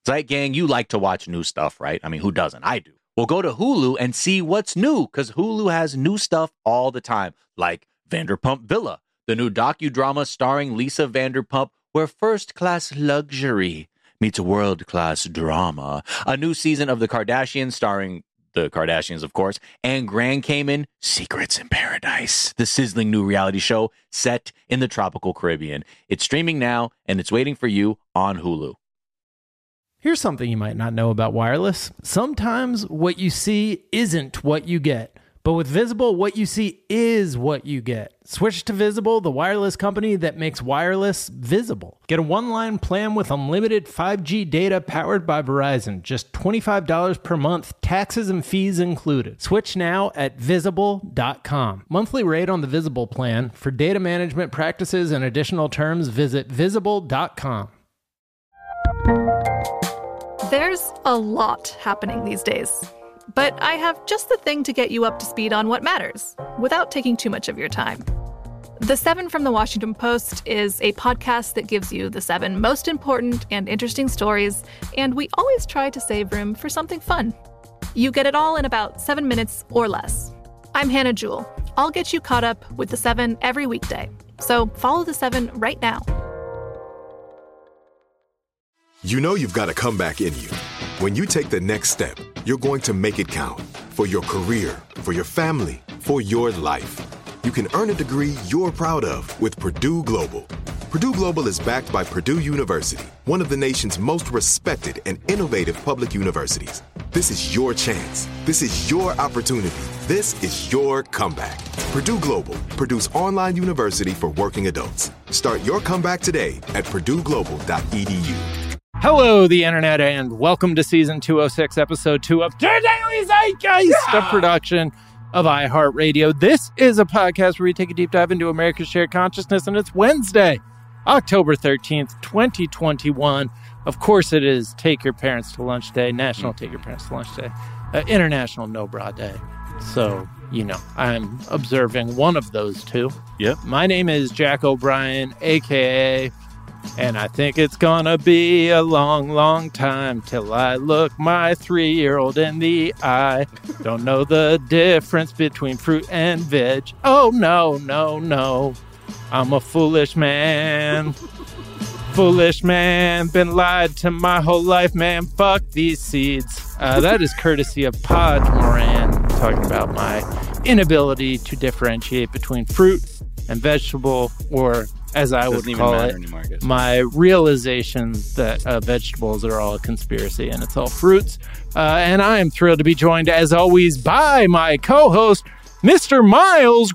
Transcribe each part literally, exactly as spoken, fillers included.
Zeit Gang, you like to watch new stuff, right? I mean, who doesn't? I do. Well, go to Hulu and see what's new, because Hulu has new stuff all the time, like Vanderpump Villa, the new docudrama starring Lisa Vanderpump, where first-class luxury meets world-class drama. A new season of The Kardashians starring the Kardashians, of course, and Grand Cayman, Secrets in Paradise, the sizzling new reality show set in the tropical Caribbean. It's streaming now, and it's waiting for you on Hulu. Here's something you might not know about wireless. Sometimes what you see isn't what you get. But with Visible, what you see is what you get. Switch to Visible, the wireless company that makes wireless visible. Get a one-line plan with unlimited five G data powered by Verizon. Just twenty-five dollars per month, taxes and fees included. Switch now at visible dot com. Monthly rate on the Visible plan. For data management practices and additional terms, visit visible dot com. There's a lot happening these days, but I have just the thing to get you up to speed on what matters without taking too much of your time. The Seven from the Washington Post is a podcast that gives you the seven most important and interesting stories, and we always try to save room for something fun. You get it all in about seven minutes or less. I'm Hannah Jewell. I'll get you caught up with the Seven every weekday. So follow the Seven right now. You know you've got a comeback in you. When you take the next step, you're going to make it count. For your career, for your family, for your life. You can earn a degree you're proud of with Purdue Global. Purdue Global is backed by Purdue University, one of the nation's most respected and innovative public universities. This is your chance. This is your opportunity. This is your comeback. Purdue Global, Purdue's online university for working adults. Start your comeback today at purdue global dot e d u. Hello, the internet, and welcome to season two oh six, episode two of The Daily Zeitgeist, yeah! a production of iHeartRadio. This is a podcast where we take a deep dive into America's shared consciousness, and it's Wednesday, October thirteenth, twenty twenty-one. Of course it is Take Your Parents to Lunch Day, National Take Your Parents to Lunch Day, uh, International No Bra Day. So, you know, I'm observing one of those two. Yep. My name is Jack O'Brien, a k a and I think it's gonna be a long, long time till I look my three-year-old in the eye. Don't know the difference between fruit and veg. Oh, no, no, no. I'm a foolish man. Foolish man. Been lied to my whole life, man. Fuck these seeds. Uh, that is courtesy of Pod Moran, talking about my inability to differentiate between fruit and vegetable, or as I would call it, anymore, my realization that uh, vegetables are all a conspiracy and it's all fruits. Uh, and I am thrilled to be joined, as always, by my co-host, Mister Miles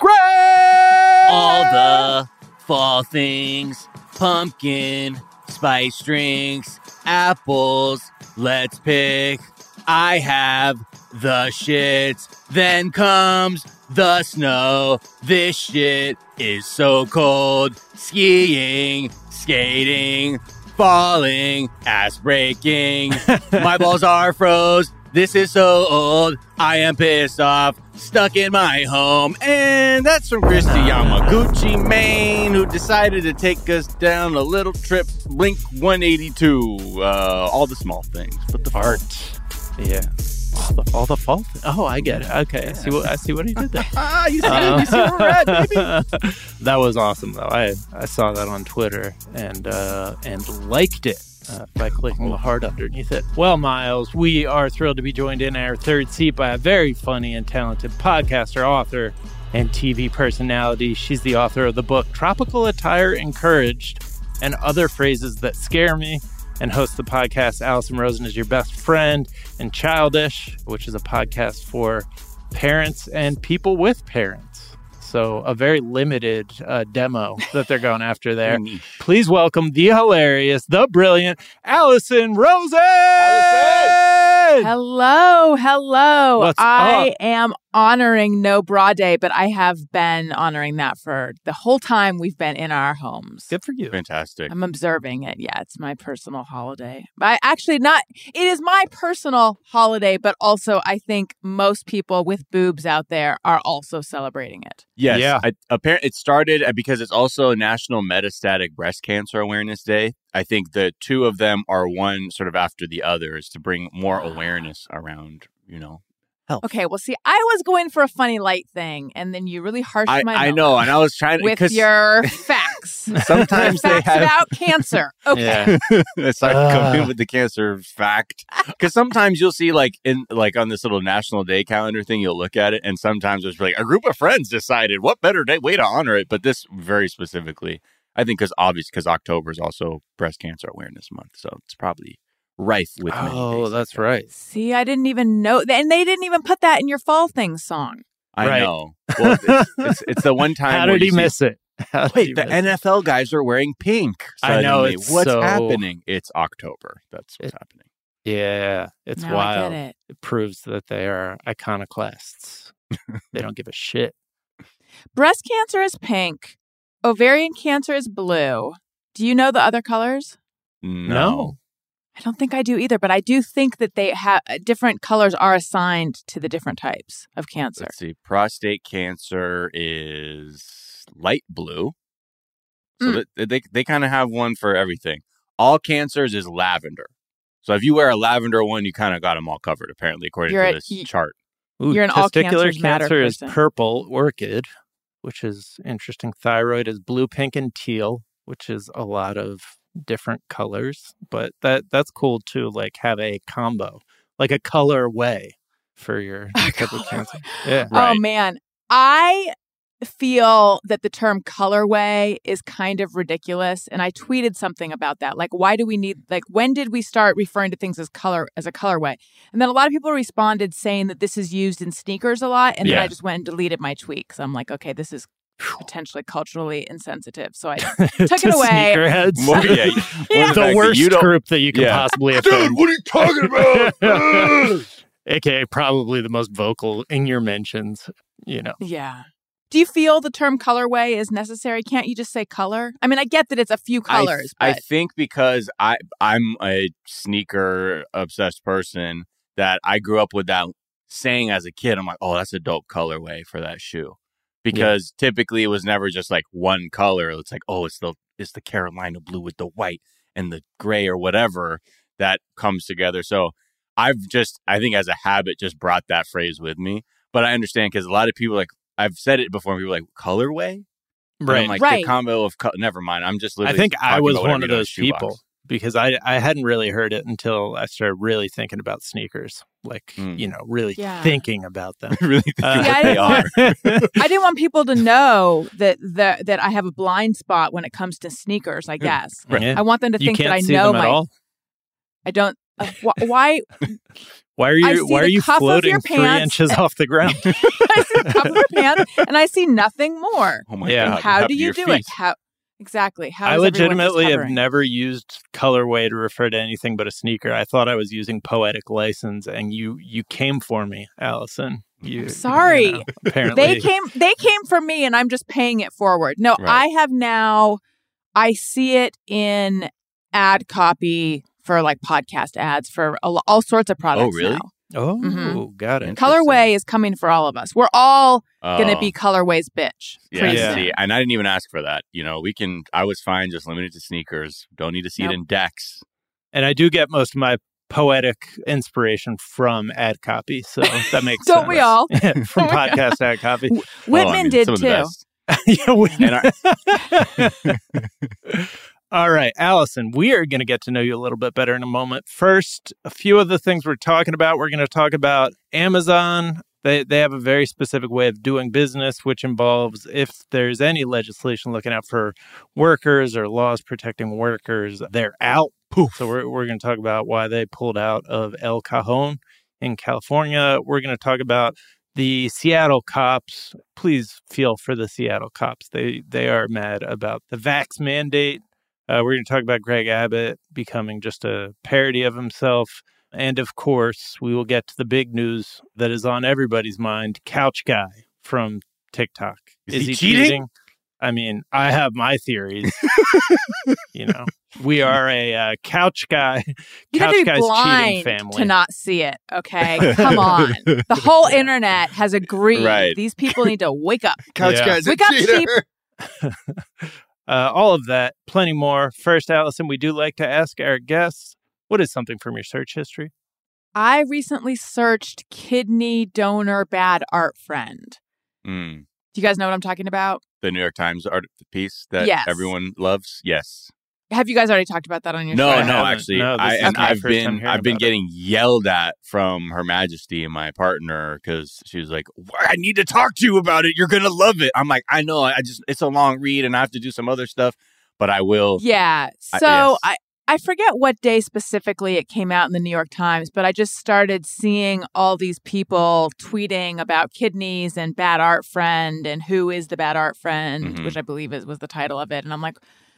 Gray! All the fall things, pumpkin, spice drinks, apples, let's pick. I have the shits, then comes the snow. This shit is so cold. Skiing, skating, falling, ass breaking. My balls are froze. This is so old. I am pissed off. Stuck in my home. And that's from Christy Yamaguchi, Maine, who decided to take us down a little trip. Blink one eighty-two. Uh, all the small things, but the art. Yeah. All the, all the fault. Oh, I get it. Okay, yeah. I see what I see what he did there. Ah, you see, uh, you see where we're at, baby. That was awesome, though. I, I saw that on Twitter and uh, and liked it uh, by clicking the heart underneath it. Well, Miles, we are thrilled to be joined in our third seat by a very funny and talented podcaster, author, and T V personality. She's the author of the book Tropical Attire Encouraged and Other Phrases That Scare Me, and hosts the podcast Allison Rosen Is Your Best Friend, and Childish, which is a podcast for parents and people with parents. So a very limited uh, demo that they're going after there. Please welcome the hilarious, the brilliant Allison Rosen! Allison! Hello, hello. What's I up? am honoring No Bra Day, but I have been honoring that for the whole time we've been in our homes. Good for you. Fantastic. I'm observing it. Yeah, it's my personal holiday. But I actually not, it is my personal holiday, but also I think most people with boobs out there are also celebrating it. Yes. Yeah. I, apparently, it started uh, because it's also National Metastatic Breast Cancer Awareness Day. I think the two of them are one sort of after the others to bring more awareness around, you know, health. Okay, well, see, I was going for a funny light thing, and then you really harshed I, my I melon know, and I was trying to with 'cause your facts. sometimes they facts have about cancer. Okay. Yeah. it's like Uh. come in with the cancer fact because sometimes you'll see like in like on this little National Day calendar thing, you'll look at it, and sometimes it's like a group of friends decided what better day way to honor it. But this very specifically, I think, because obviously because October is also Breast Cancer Awareness Month, so it's probably rife with many Oh, days that's like that. right. See, I didn't even know. And they didn't even put that in your Fall Things song. I Right. know. Well, it's, it's, it's the one time. How where did he you see- miss it? How did he Wait, the miss N it? F L guys are wearing pink. I know, Suddenly. it's What's so- happening. It's October. That's what's It- happening. Yeah, it's Now wild. I get it. It proves that they are iconoclasts. They don't give a shit. Breast cancer is pink. Ovarian cancer is blue. Do you know the other colors? No. I don't think I do either, but I do think that they have different colors are assigned to the different types of cancer. Let's see. Prostate cancer is light blue. So Mm. that, they they kind of have one for everything. All cancers is lavender. So if you wear a lavender one, you kind of got them all covered, apparently, according You're to a- this y- chart. Ooh, You're an all testicular cancers matter cancer is person. purple orchid, which is interesting. Thyroid is blue, pink, and teal, which is a lot of different colors. But that that's cool too. Like have a combo, like a color way for your type of cancer. Yeah. Oh Right. man, I feel that the term colorway is kind of ridiculous, and I tweeted something about that. Like, why do we need? Like, when did we start referring to things as color as a colorway? And then a lot of people responded saying that this is used in sneakers a lot, and then Yeah. I just went and deleted my tweet because I'm like, okay, this is potentially culturally insensitive. So I took To it away. sneakerheads. Well, yeah, Yeah. well, The fact that worst you don't- group that you can Yeah. possibly offend. what are you talking about? A K A probably the most vocal in your mentions, you know. Yeah. Do you feel the term colorway is necessary? Can't you just say color? I mean, I get that it's a few I th- colors, I, but think because I I'm a sneaker obsessed person that I grew up with that saying as a kid. I'm like, oh, that's a dope colorway for that shoe, because typically it was never just like one color. It's like, oh, it's the it's the Carolina blue with the white and the gray or whatever that comes together. So I've just I think as a habit just brought that phrase with me. But I understand because a lot of people like I've said it before. And people are like colorway. And I'm like Right. the combo of co- never mind. I'm just. I literally think I talking was about one whatever of you know in a those shoebox. people because I I hadn't really heard it until I started really thinking about sneakers, like Mm. you know, really Yeah. thinking about them. really think Uh, what Yeah, I they didn't are. want- I didn't want people to know that that that I have a blind spot when it comes to sneakers. I guess Yeah. I want them to You think can't that I see know them at my. all. I don't. Uh, wh- why? Why are I you see Why are the you cuff of floating your three pants. inches off the ground? I see the cuff of your pants and I see nothing more. Oh my Yeah. god! How What do you happened to do your it? feet? How exactly? How I does everyone just legitimately have hovering? never used colorway to refer to anything but a sneaker. I thought I was using poetic license, and you you came for me, Allison. You, I'm sorry. you know, apparently, They came. They came for me, and I'm just paying it forward. No, Right. I have now. I see it in ad copy for like podcast ads for all, all sorts of products. really? now. Oh, Mhm. got it. Interesting. Colorway is coming for all of us. We're all going to Oh, be Colorway's bitch. yeah, pretty Yeah. soon. See, and I didn't even ask for that. You know, we can. I was fine just limited to sneakers. Don't need to see Nope. it in decks. And I do get most of my poetic inspiration from ad copy, so that makes Don't sense. we all? From podcast ad copy. Whitman Oh, I mean, did some of the too. best. Yeah, we- And All right, Allison, we are going to get to know you a little bit better in a moment. First, a few of the things we're talking about. We're going to talk about Amazon. They they have a very specific way of doing business, which involves if there's any legislation looking out for workers or laws protecting workers, they're out. So we're we're going to talk about why they pulled out of El Cajon in California. We're going to talk about the Seattle cops. Please feel for the Seattle cops. They they are mad about the vax mandate. Uh, we're going to talk about Greg Abbott becoming just a parody of himself. And of course, we will get to the big news that is on everybody's mind. Couch Guy from TikTok. Is, is he, he cheating? cheating? I mean, I have my theories. You know, we are a uh, Couch Guy. You couch have to be Guy's blind cheating family. To not see it. Okay, come on. The whole internet has agreed. Right. These people need to wake up. Couch yeah. Guy's wake a up, cheater. sheep. uh, all of that, plenty more. First, Allison, we do like to ask our guests, what is something from your search history? I recently searched kidney donor bad art friend. Mm. Do you guys know what I'm talking about? The New York Times art piece that Yes. everyone loves? Yes. Have you guys already talked about that on your no, show? No, no, haven't. actually. No, this I, is and my I've first time been hearing I've been about it. getting yelled at from Her Majesty and my partner because she was like, I need to talk to you about it. You're going to love it. I'm like, I know. I just, it's a long read and I have to do some other stuff, but I will. Yeah. So I, yes. I, I forget what day specifically it came out in the New York Times, but I just started seeing all these people tweeting about kidneys and bad art friend and who is the bad art friend, Mm-hmm. which I believe is, was the title of it. And I'm like,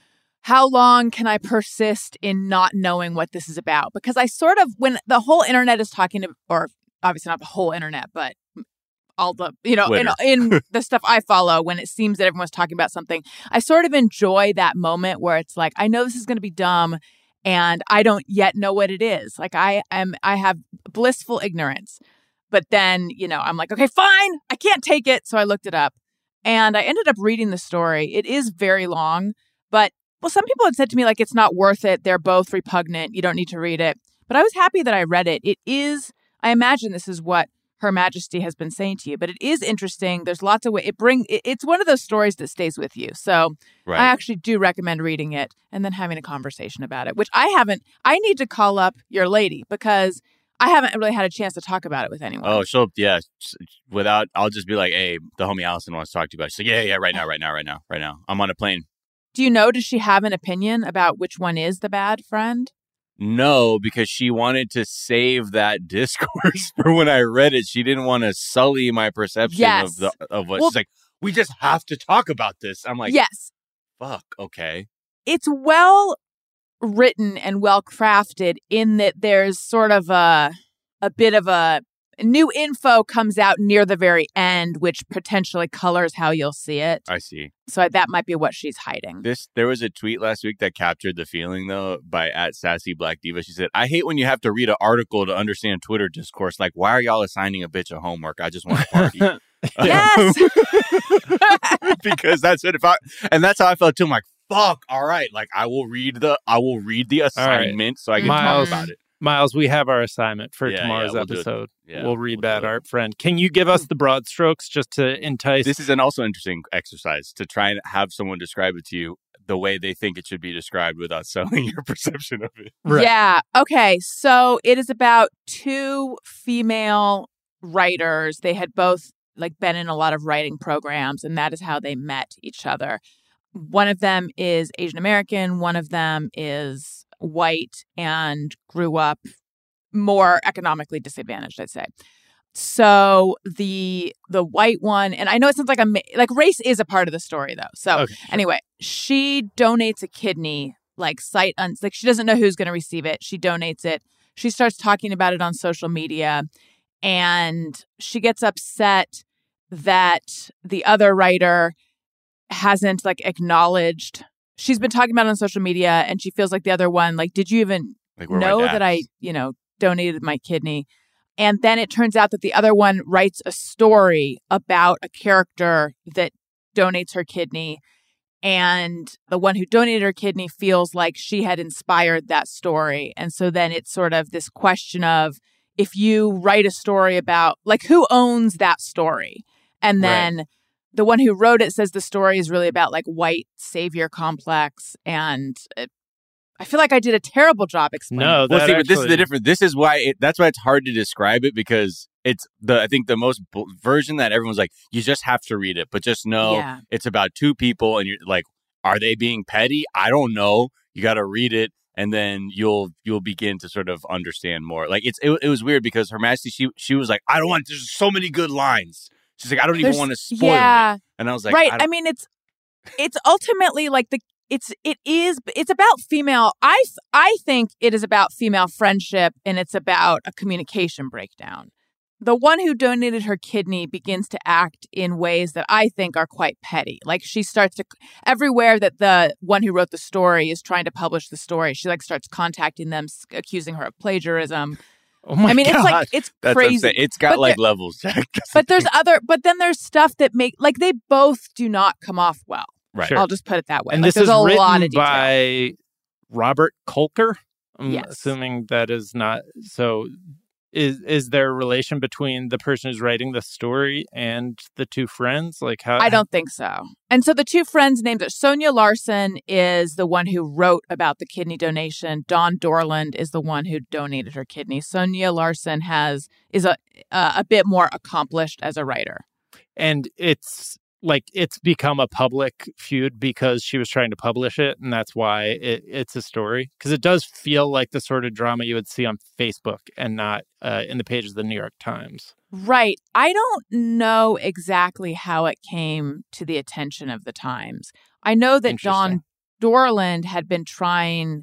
how long can I persist in not knowing what this is about? Because I sort of, when the whole internet is talking to, or obviously not the whole internet, but all the, you know, in, in the stuff I follow, when it seems that everyone's talking about something, I sort of enjoy that moment where it's like, I know this is going to be dumb and I don't yet know what it is. Like I am, I have blissful ignorance, but then, you know, I'm like, okay, fine, I can't take it. So I looked it up and I ended up reading the story. It is very long, but well, some people had said to me, like, it's not worth it. They're both repugnant. You don't need to read it. But I was happy that I read it. It is, I imagine this is what Her Majesty has been saying to you, but it is interesting. There's lots of ways it bring. It, it's one of those stories that stays with you. So right. I actually do recommend reading it and then having a conversation about it, which I haven't. I need to call up your lady because I haven't really had a chance to talk about it with anyone. Oh, she'll, yeah. Without, I'll just be like, hey, the homie Allison wants to talk to you about it. She's like, yeah, yeah, right now, right now, right now, right now. I'm on a plane. Do you know, does she have an opinion about which one is the bad friend? No, because she wanted to save that discourse for when I read it. She didn't want to sully my perception yes. of the of what well, she's like. We just have to talk about this. I'm like, yes, fuck, okay. It's well written and well crafted in that there's sort of a a bit of a new info comes out near the very end, which potentially colors how you'll see it. I see. So that might be what she's hiding. This there was a tweet last week that captured the feeling, though, by at Sassy Black Diva. She said, I hate when you have to read an article to understand Twitter discourse. Like, why are y'all assigning a bitch a homework? I just want to party. Yes. Because that's what if I and that's how I felt too. I'm like, fuck, all right. Like I will read the I will read the assignment right. so I can Miles, talk about it. Miles, we have our assignment for yeah, tomorrow's yeah, we'll episode. Yeah, we'll read we'll Bad Art Friend. Can you give us the broad strokes just to entice? This is an also interesting exercise to try and have someone describe it to you the way they think it should be described without selling your perception of it. Right. Yeah. Okay. So it is about two female writers. They had both like been in a lot of writing programs, and that is how they met each other. One of them is Asian American. One of them is white and grew up more economically disadvantaged, I'd say. So the the white one, and I know it sounds like a like race is a part of the story though. So okay, sure. Anyway, she donates a kidney, like sight un like she doesn't know who's going to receive it. She donates it. She starts talking about it on social media, and she gets upset that the other writer hasn't like acknowledged. She's been talking about it on social media, and she feels like the other one, like, did you even like know that I, you know, donated my kidney? And then it turns out that the other one writes a story about a character that donates her kidney. And the one who donated her kidney feels like she had inspired that story. And so then it's sort of this question of, if you write a story about, like, who owns that story? And then right. the one who wrote it says the story is really about, like, white savior complex. And it, I feel like I did a terrible job explaining. No, well, see, actually... but this is the difference. This is why it, that's why it's hard to describe it, because it's the I think the most b- version that everyone's like, you just have to read it, but just know yeah. it's about two people, and you're like, are they being petty? I don't know. You got to read it, and then you'll you'll begin to sort of understand more. Like it's it, it was weird because Her Majesty she she was like, I don't want. There's so many good lines. She's like, I don't There's, even want to spoil yeah. it. And I was like, right. I, I mean, it's it's ultimately like the it's it is it's about female. I I think it is about female friendship, and it's about a communication breakdown. The one who donated her kidney begins to act in ways that I think are quite petty. Like she starts to, everywhere that the one who wrote the story is trying to publish the story, she like starts contacting them, accusing her of plagiarism. Oh my I mean, God. it's like, it's That's crazy. what I'm saying. It's got But like there- levels, Jack. But there's other, but then there's stuff that make, like they both do not come off well. Right. Sure. I'll just put it that way. And Like, this there's is a written lot of detail. by Robert Kolker. I'm Yes. assuming that is not so. Is is there a relation between the person who's writing the story and the two friends? Like how? I don't think so. And so the two friends' names are Sonia Larson is the one who wrote about the kidney donation. Dawn Dorland is the one who donated her kidney. Sonia Larson has is a uh, a bit more accomplished as a writer. And it's like it's become a public feud because she was trying to publish it, and that's why it, it's a story. Because it does feel like the sort of drama you would see on Facebook and not uh, in the pages of the New York Times. Right. I don't know exactly how it came to the attention of the Times. I know that Dawn Dorland had been trying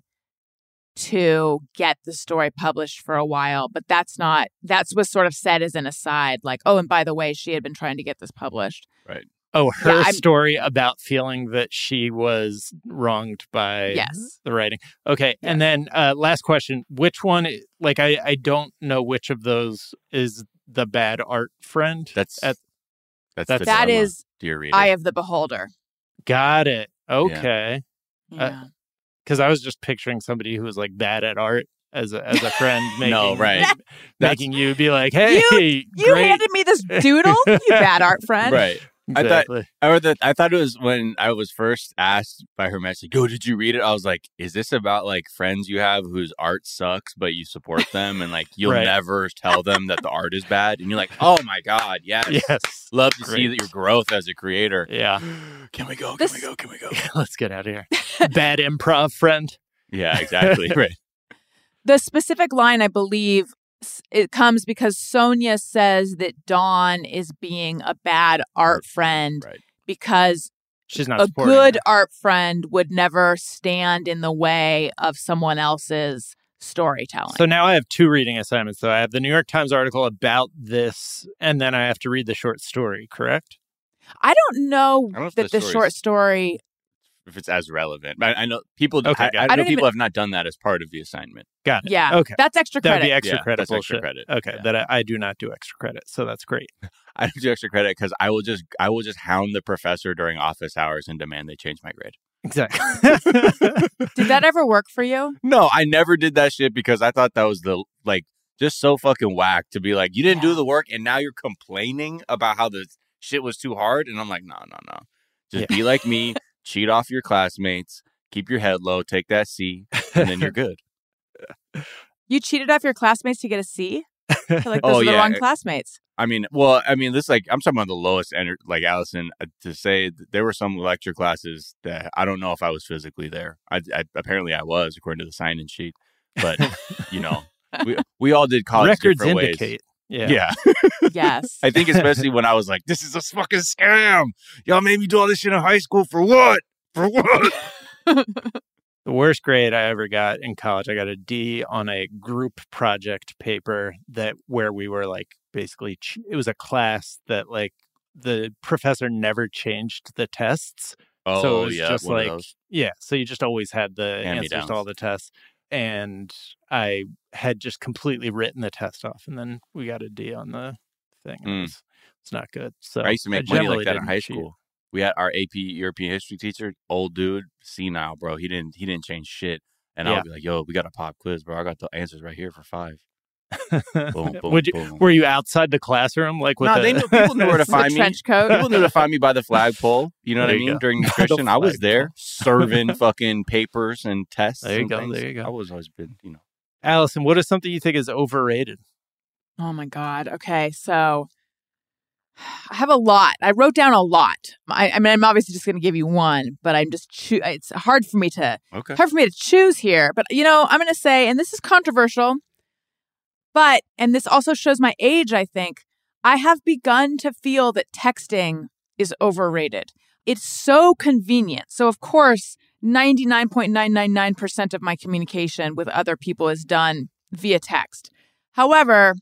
to get the story published for a while, but that's not, that's was sort of said as an aside, like, oh, and by the way, she had been trying to get this published. Right. Oh, her Yeah, I'm- story about feeling that she was wronged by Yes. the writing. Okay. And then uh, last question, which one, like, I, I don't know which of those is the bad art friend. That's At- that's that's- the That dilemma, is dear reader. Eye of the Beholder. Got it. Okay. Yeah. Because I was just picturing somebody who was like bad at art as a, as a friend making, No, right. making, making you be like, hey, You great. handed me this doodle, you bad art friend. Right. I thought Exactly. I read that. I thought it was when I was first asked by her message, "Yo, did you read it?" I was like, "Is this about like friends you have whose art sucks, but you support them, and like you'll Right. never tell them that the art is bad?" And you're like, "Oh my god, yes, Yes. love to see Great. that your growth as a creator." Yeah. Can we go? Can This- we go? Can we go? Let's get out of here. Bad improv friend. Yeah, exactly. Right. The specific line, I believe, s- it comes because Sonia says that Dawn is being a bad art friend Right. because She's not a supporting good her. art friend would never stand in the way of someone else's storytelling. So now I have two reading assignments. So I have the New York Times article about this, and then I have to read the short story, correct? I don't know I don't know if that the the story's- short story. If it's as relevant, but I, I know people. Okay, I, got I it. know I don't people even- have not done that as part of the assignment. Got it. Yeah, Okay. that's extra That would credit. be extra Yeah, credit that's extra bullshit. credit. Okay, Yeah. that I, I do not do extra credit, so that's great. I don't do extra credit because I will just I will just hound the professor during office hours and demand they change my grade. Exactly. Did that ever work for you? No, I never did that shit because I thought that was the like just so fucking whack to be like, you didn't Yeah. do the work and now you're complaining about how the shit was too hard. And I'm like, no, no, no. Just Yeah. be like me, cheat off your classmates, keep your head low, take that C, and then you're good. You cheated off your classmates to get a C? I feel like those Oh, are the yeah. wrong classmates. I mean, well, I mean, this like I'm talking about the lowest ener- like Allison uh, to say that there were some lecture classes that I don't know if I was physically there. I, I apparently I was according to the sign-in sheet, but you know, we we all did college Records different ways. indicate. Yeah. Yeah. Yes. I think especially when I was like, this is a fucking scam. Y'all made me do all this shit in high school for what? For what? The worst grade I ever got in college, I got a D on a group project paper that where we were like basically ch- it was a class that like the professor never changed the tests. Oh, so it was yeah. just one of like those. yeah, so you just always had the answers Hand-me-downs. to all the tests. And I had just completely written the test off, and then we got a D on the thing. and It Mm. was, it's not good. So I used to make money generally like that in didn't high cheat. school. We had our A P European history teacher, old dude, senile, bro. He didn't he didn't change shit. And I Yeah. would be like, yo, we got a pop quiz, bro. I got the answers right here for five. Boom, boom, Would you, boom. were you outside the classroom like with No, the, they knew people knew where to With the find me. trench coat. People knew to find me by the flagpole. You know what There I you mean? go. During The nutrition, I was flagpole. there serving fucking papers and tests. There you and go, things. there you go. I was always been, you know. Allison, what is something you think is overrated? Oh my God. Okay. So I have a lot. I wrote down a lot. I, I mean, I'm obviously just going to give you one, but I'm just, choo- it's hard for me to, Okay. hard for me to choose here. But, you know, I'm going to say, and this is controversial, but, and this also shows my age, I think, I have begun to feel that texting is overrated. It's so convenient. So, of course, ninety-nine point nine nine nine percent of my communication with other people is done via text. However,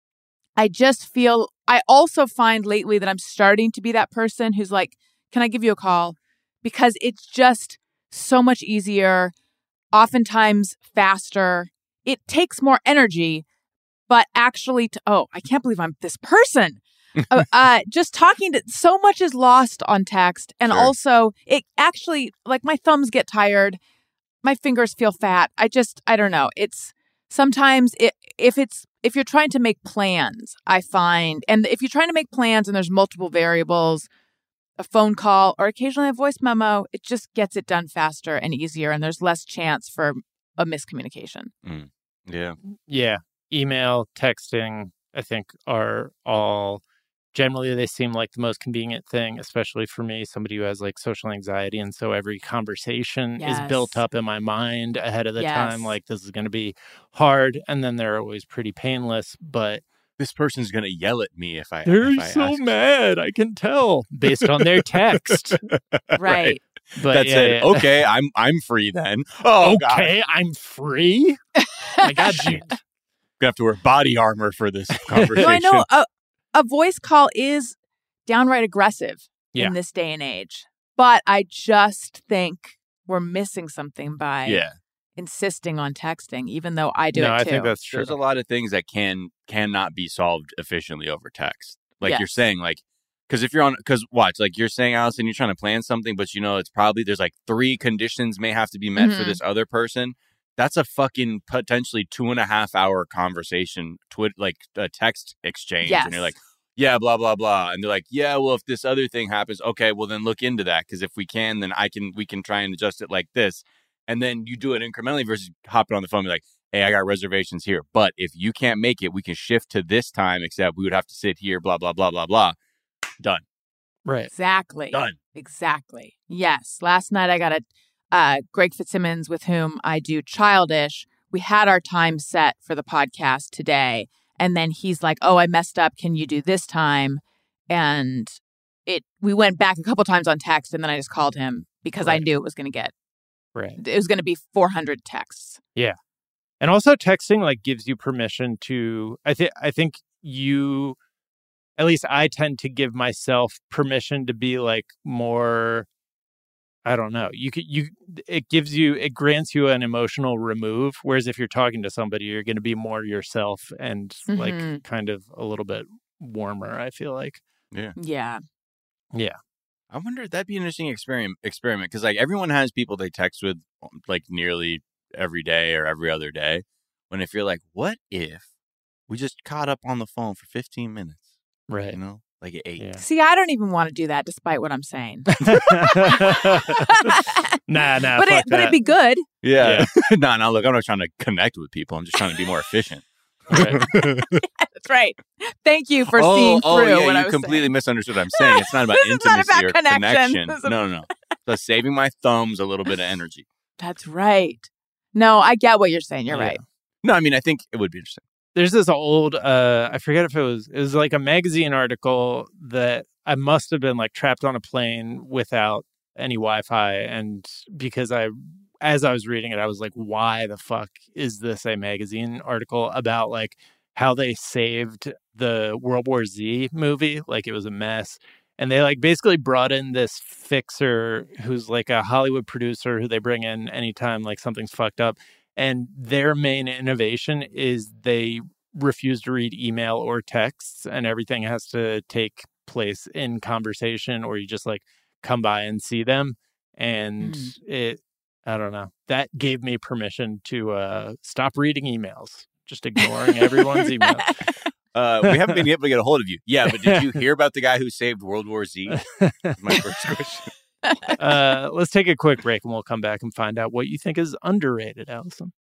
I just feel, I also find lately that I'm starting to be that person who's like, can I give you a call? Because it's just so much easier, oftentimes faster. It takes more energy, but actually, to, oh, I can't believe I'm this person. uh, uh, just talking to, so much is lost on text. And Sure. also, it actually, like my thumbs get tired. My fingers feel fat. I just, I don't know. It's sometimes it, if it's, if you're trying to make plans, I find, and if you're trying to make plans and there's multiple variables, a phone call or occasionally a voice memo, it just gets it done faster and easier. And there's less chance for a miscommunication. Mm. Yeah. Yeah. Email, texting, I think are all generally they seem like the most convenient thing, especially for me, somebody who has like social anxiety. And so every conversation Yes. is built up in my mind ahead of the Yes. time. Like this is going to be hard. And then they're always pretty painless, but This person's going to yell at me if I they're if I so ask. mad. I can tell based on their text. Right. But That yeah, said, yeah. okay, I'm I'm free then. Oh, God. okay, I'm free. I got you. Gonna have to wear body armor for this conversation. No, I know a, a voice call is downright aggressive Yeah. in this day and age. But I just think we're missing something by Yeah. insisting on texting, even though I do no, it I too. think that's true. There's a lot of things that can cannot be solved efficiently over text. Like Yes. you're saying, like, because if you're on, because watch, like you're saying, Allison, you're trying to plan something, but you know, it's probably there's like three conditions may have to be met for Mhm. this other person. That's a fucking potentially two and a half hour conversation, twit like a text exchange. Yes. And you're like, yeah, blah, blah, blah. And they're like, yeah, well, if this other thing happens, okay, well, then look into that. Because if we can, then I can, we can try and adjust it like this. And then you do it incrementally versus hopping on the phone and be like, hey, I got reservations here. But if you can't make it, we can shift to this time, except we would have to sit here, blah, blah, blah, blah, blah. Done. right. Exactly. Done. Exactly. Yes. Last night I got a uh, Greg Fitzsimmons, with whom I do Childish. We had our time set for the podcast today. And then he's like, oh, I messed up. Can you do this time? And it we went back a couple times on text, and then I just called him because I Right. knew it was going to get, Right. it was going to be four hundred texts. And also texting like gives you permission to I think I think you at least I tend to give myself permission to be like more I don't know. You could you it gives you it grants you an emotional remove, whereas if you're talking to somebody you're going to be more yourself and Mhm. like kind of a little bit warmer, I feel like. Yeah. Yeah. Yeah. I wonder if that'd be an interesting experiment experiment because like everyone has people they text with like nearly every day or every other day. When if you're like, what if we just caught up on the phone for fifteen minutes? Right. You know, like at eight. Yeah. See, I don't even want to do that, despite what I'm saying. nah, nah. but fuck it, but that. it'd be good. Yeah. no, no, look, I'm not trying to connect with people. I'm just trying to be more efficient. Right. That's right. Thank you for oh, seeing oh, through yeah, what I you was completely saying. misunderstood what I'm saying. It's not about This is not intimacy about or connection. connection. This is- No, no, no. So saving my thumbs a little bit of energy. That's right. No, I get what you're saying. You're Yeah. right. No, I mean, I think it would be interesting. There's this old uh I forget if it was it was like a magazine article that I must have been like trapped on a plane without any Wi-Fi, and because I as I was reading it I was like, why the fuck is this a magazine article about like how they saved the World War Z movie? Like it was a mess. And they like basically brought in this fixer who's like a Hollywood producer who they bring in anytime like something's fucked up. And their main innovation is they refuse to read email or texts, and everything has to take place in conversation, or you just like come by and see them. And Mm. it, I don't know, that gave me permission to uh, stop reading emails, just ignoring everyone's emails. Uh, we haven't been able to get a hold of you. Yeah, but did you hear about the guy who saved World War Z? That's my first question. Uh, let's take a quick break and we'll come back and find out what you think is underrated, Allison.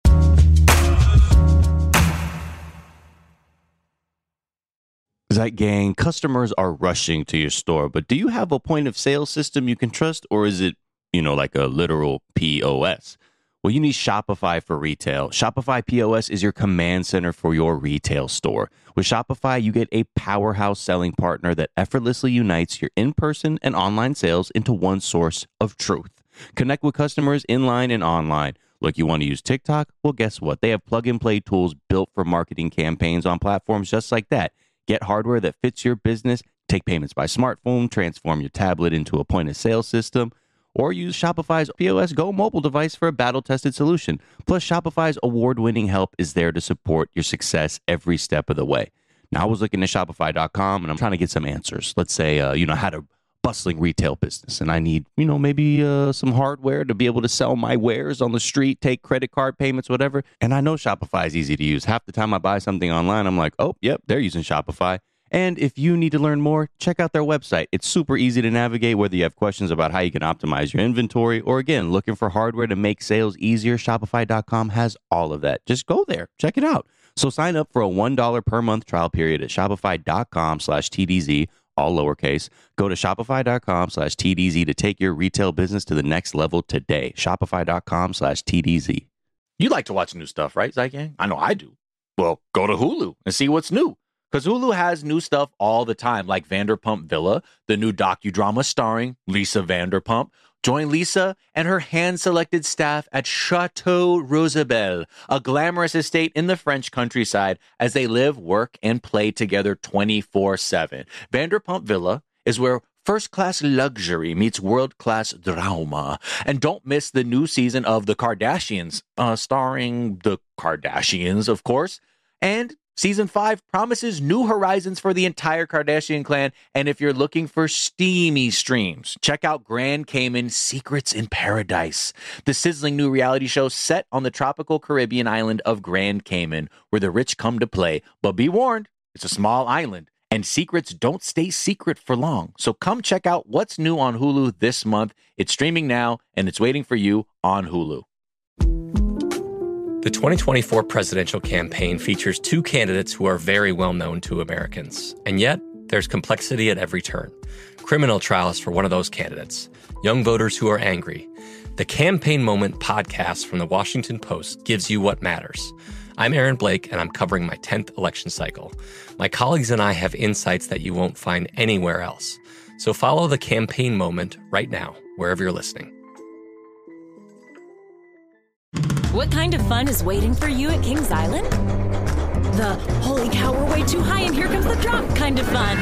Zeit Gang, customers are rushing to your store, but do you have a point of sale system you can trust, or is it, you know, like a literal P O S? Well, you need Shopify for retail. Shopify P O S is your command center for your retail store. With Shopify, you get a powerhouse selling partner that effortlessly unites your in-person and online sales into one source of truth. Connect with customers inline and online. Look, you want to use TikTok? Well, guess what? They have plug-and-play tools built for marketing campaigns on platforms just like that. Get hardware that fits your business, take payments by smartphone, transform your tablet into a point-of-sale system, or use Shopify's P O S Go mobile device for a battle-tested solution. Plus, Shopify's award-winning help is there to support your success every step of the way. Now, I was looking at Shopify dot com, and I'm trying to get some answers. Let's say, uh, you know, how to bustling retail business, and I need, you know, maybe uh, some hardware to be able to sell my wares on the street, take credit card payments, whatever. And I know Shopify is easy to use. Half the time I buy something online, I'm like, oh, yep, they're using Shopify. And if you need to learn more, check out their website. It's super easy to navigate, whether you have questions about how you can optimize your inventory or, again, looking for hardware to make sales easier. Shopify dot com has all of that. Just go there. Check it out. So sign up for a one dollar per month trial period at shopify dot com slash T D Z, all lowercase. Go to shopify dot com slash T D Z to take your retail business to the next level today. shopify dot com slash T D Z. You like to watch new stuff, right, Zygang? I know I do. Well, go to Hulu and see what's new. Because Hulu has new stuff all the time, like Vanderpump Villa, the new docudrama starring Lisa Vanderpump. Join Lisa and her hand-selected staff at Chateau Rosabelle, a glamorous estate in the French countryside, as they live, work, and play together twenty-four seven. Vanderpump Villa is where first-class luxury meets world-class drama. And don't miss the new season of The Kardashians, uh, starring the Kardashians, of course. And Season five promises new horizons for the entire Kardashian clan, and if you're looking for steamy streams, check out Grand Cayman Secrets in Paradise, the sizzling new reality show set on the tropical Caribbean island of Grand Cayman, where the rich come to play. But be warned, it's a small island, and secrets don't stay secret for long. So come check out what's new on Hulu this month. It's streaming now, and it's waiting for you on Hulu. The twenty twenty-four presidential campaign features two candidates who are very well known to Americans. And yet, there's complexity at every turn. Criminal trials for one of those candidates. Young voters who are angry. The Campaign Moment podcast from the Washington Post gives you what matters. I'm Aaron Blake, and I'm covering my tenth election cycle. My colleagues and I have insights that you won't find anywhere else. So follow The Campaign Moment right now, wherever you're listening. What kind of fun is waiting for you at Kings Island? The holy cow, we're way too high and here comes the drop kind of fun.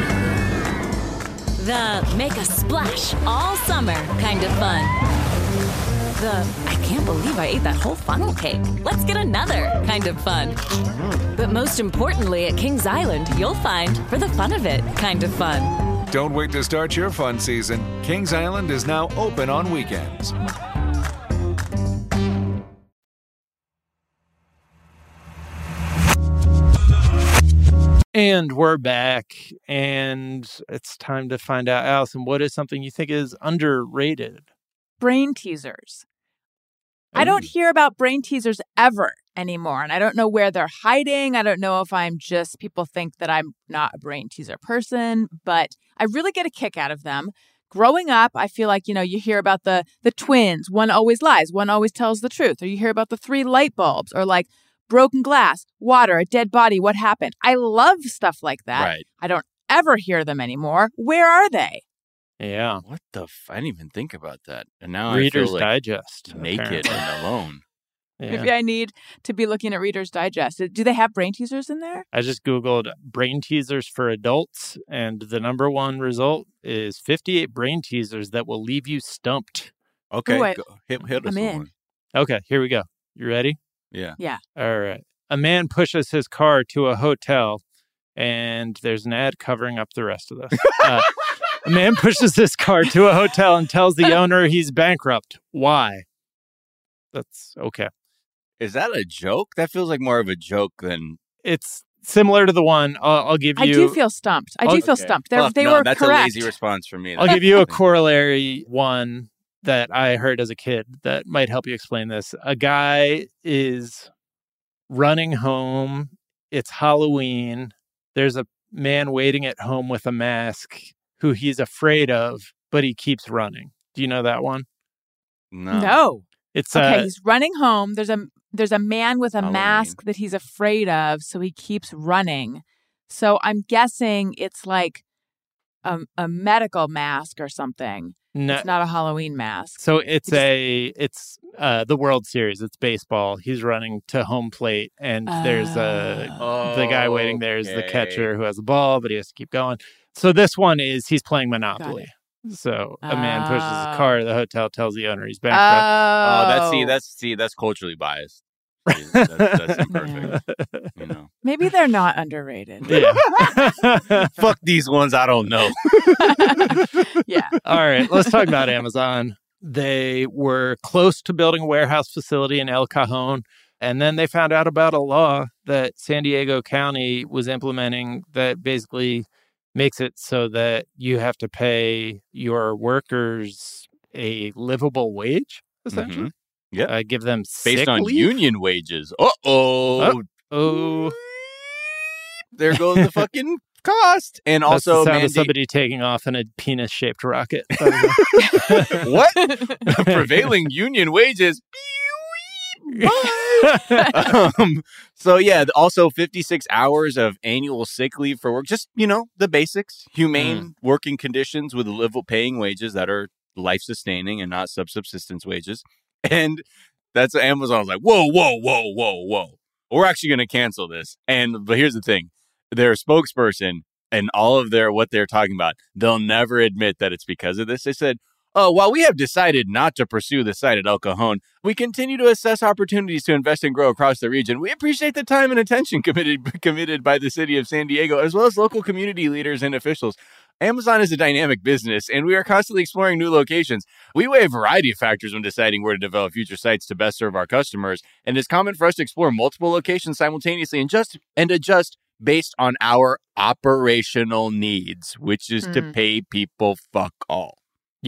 The make a splash all summer kind of fun. The I can't believe I ate that whole funnel cake. Let's get another kind of fun. But most importantly, at Kings Island, you'll find for the fun of it kind of fun. Don't wait to start your fun season. Kings Island is now open on weekends. And we're back, and it's time to find out, Allison, what is something you think is underrated? Brain teasers. I don't hear about brain teasers ever anymore, and I don't know where they're hiding. I don't know if I'm just, people think that I'm not a brain teaser person, but I really get a kick out of them. Growing up, I feel like, you know, you hear about the the twins. One always lies. One always tells the truth. Or you hear about the three light bulbs, or like, broken glass, water, a dead body, what happened? I love stuff like that. Right. I don't ever hear them anymore. Where are they? Yeah. What the f- I didn't even think about that. And now Reader's I feel like Digest. naked apparently. and alone. Yeah. Maybe I need to be looking at Reader's Digest. Do they have brain teasers in there? I just Googled brain teasers for adults, and the number one result is fifty-eight brain teasers that will leave you stumped. Okay, Ooh, I- go, hit, hit us I'm with in. one. Okay, here we go. You ready? Yeah. Yeah. All right. A man pushes his car to a hotel, and there's an ad covering up the rest of this. Uh, a man pushes his car to a hotel and tells the owner he's bankrupt. Why? That's okay. Is that a joke? That feels like more of a joke than... It's similar to the one. I'll, I'll give you. I do feel stumped. I do I'll- feel Okay. stumped. They're, Fuck, they no, were that's correct. a lazy response from me. I'll give you a corollary one that I heard as a kid that might help you explain this. A guy is running home. It's Halloween. There's a man waiting at home with a mask who he's afraid of, but he keeps running. Do you know that one? No. No. It's Okay, uh, he's running home. There's a there's a man with a Halloween. mask that he's afraid of, so he keeps running. So I'm guessing it's like a, a medical mask or something. No, It's not a Halloween mask. so it's a it's uh, the World Series. It's baseball. He's running to home plate, and there's a Oh. the guy waiting there is the Okay. catcher who has the ball, but he has to keep going. So this one is he's playing Monopoly. So a man pushes his Oh. car to the hotel, tells the owner he's Oh, bankrupt. Oh, that's see, that's see, that's culturally biased. See, that's, that's imperfect. You know, maybe they're not underrated. Yeah. fuck these ones. I don't know. Yeah. All right, let's talk about Amazon. They were close to building a warehouse facility in El Cajon, and then they found out about a law that San Diego County was implementing that basically makes it so that you have to pay your workers a livable wage, essentially. Mhm. Yep. Uh, give them Based sick on leave. union wages. Uh oh. Oh, There goes the fucking cost. And that's also the sound of mandate- somebody taking off in a penis-shaped rocket. by the way. What? Prevailing union wages. um, so yeah, also fifty-six hours of annual sick leave for work. Just, you know, the basics. Humane working conditions with livable paying wages that are life-sustaining and not sub-subsistence wages. And that's what Amazon was like, whoa, whoa, whoa, whoa, whoa. We're actually going to cancel this. And but here's the thing. Their spokesperson and all of their what they're talking about, they'll never admit that it's because of this. They said, oh, while we have decided not to pursue the site at El Cajon, we continue to assess opportunities to invest and grow across the region. We appreciate the time and attention committed committed by the city of San Diego, as well as local community leaders and officials. Amazon is a dynamic business, and we are constantly exploring new locations. We weigh a variety of factors when deciding where to develop future sites to best serve our customers, and it's common for us to explore multiple locations simultaneously and just and adjust based on our operational needs, which is to Mm. pay people fuck all.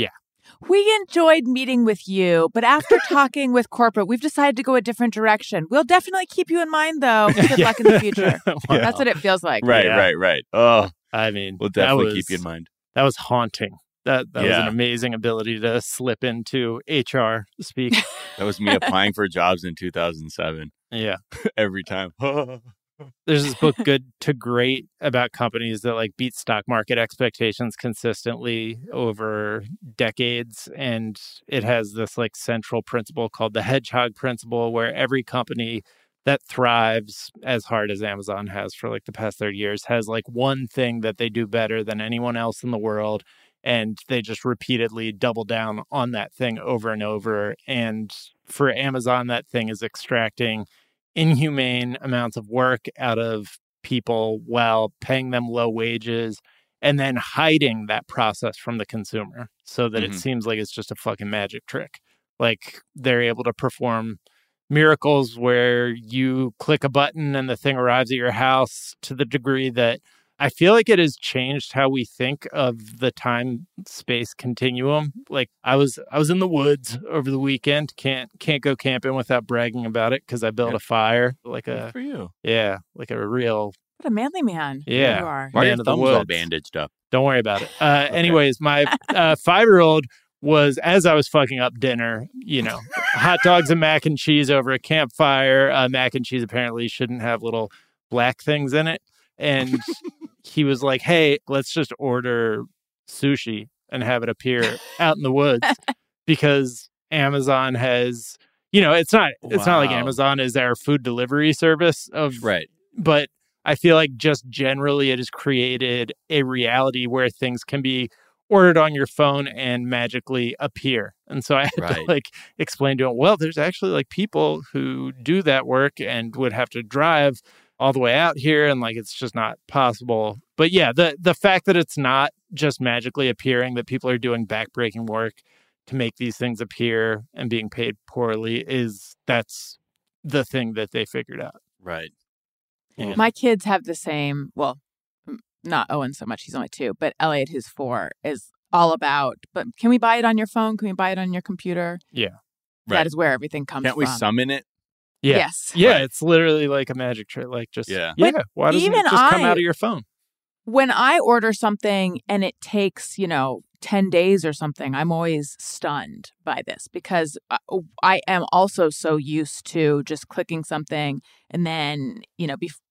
We enjoyed meeting with you, but after talking with corporate, we've decided to go a different direction. We'll definitely keep you in mind, though. Good luck in the future. Wow. That's what it feels like. Right, Yeah. right, right. Oh, I mean, we'll that definitely was, keep you in mind. That was haunting. That that was Yeah. an amazing ability to slip into H R speak. That was me applying for jobs in two thousand seven Yeah. every time. There's this book, Good to Great, about companies that like beat stock market expectations consistently over decades. And it has this like central principle called the hedgehog principle, where every company that thrives as hard as Amazon has for like the past thirty years has like one thing that they do better than anyone else in the world. And they just repeatedly double down on that thing over and over. And for Amazon, that thing is extracting inhumane amounts of work out of people while paying them low wages and then hiding that process from the consumer so that Mhm. it seems like it's just a fucking magic trick. Like they're able to perform miracles where you click a button and the thing arrives at your house to the degree that I feel like it has changed how we think of the time space continuum. Like I was I was in the woods over the weekend. Can't can't go camping without bragging about it because I built Yeah. a fire. Like Good a for you. yeah, like a real What a manly man Yeah. you are. Why are Man your of the thumbs all woods. bandaged up? Don't worry about it. Uh, Anyways, my uh, five-year-old was, as I was fucking up dinner, you know, hot dogs and mac and cheese over a campfire. Uh, mac and cheese apparently shouldn't have little black things in it. And he was like, hey, let's just order sushi and have it appear out in the woods because Amazon has, you know, it's not, it's not like Wow. Amazon is our food delivery service of, Right. but I feel like just generally it has created a reality where things can be ordered on your phone and magically appear. And so I had to Right. like explain to him, well, there's actually like people who do that work and would have to drive all the way out here and like it's just not possible. But yeah, the the fact that it's not just magically appearing, that people are doing backbreaking work to make these things appear and being paid poorly is that's the thing that they figured out. Right. Yeah. My kids have the same, well, m- not Owen so much, he's only two, but Elliot, who's four, is all about, but can we buy it on your phone? Can we buy it on your computer? Yeah. Right. That is where everything comes Can't we from. summon it? Yeah. Yes. Yeah, Right. it's literally like a magic trick. Like just Yeah. yeah. But Why doesn't even it just come I- out of your phone? When I order something and it takes, you know, ten days or something, I'm always stunned by this because I, I am also so used to just clicking something and then, you know, bef-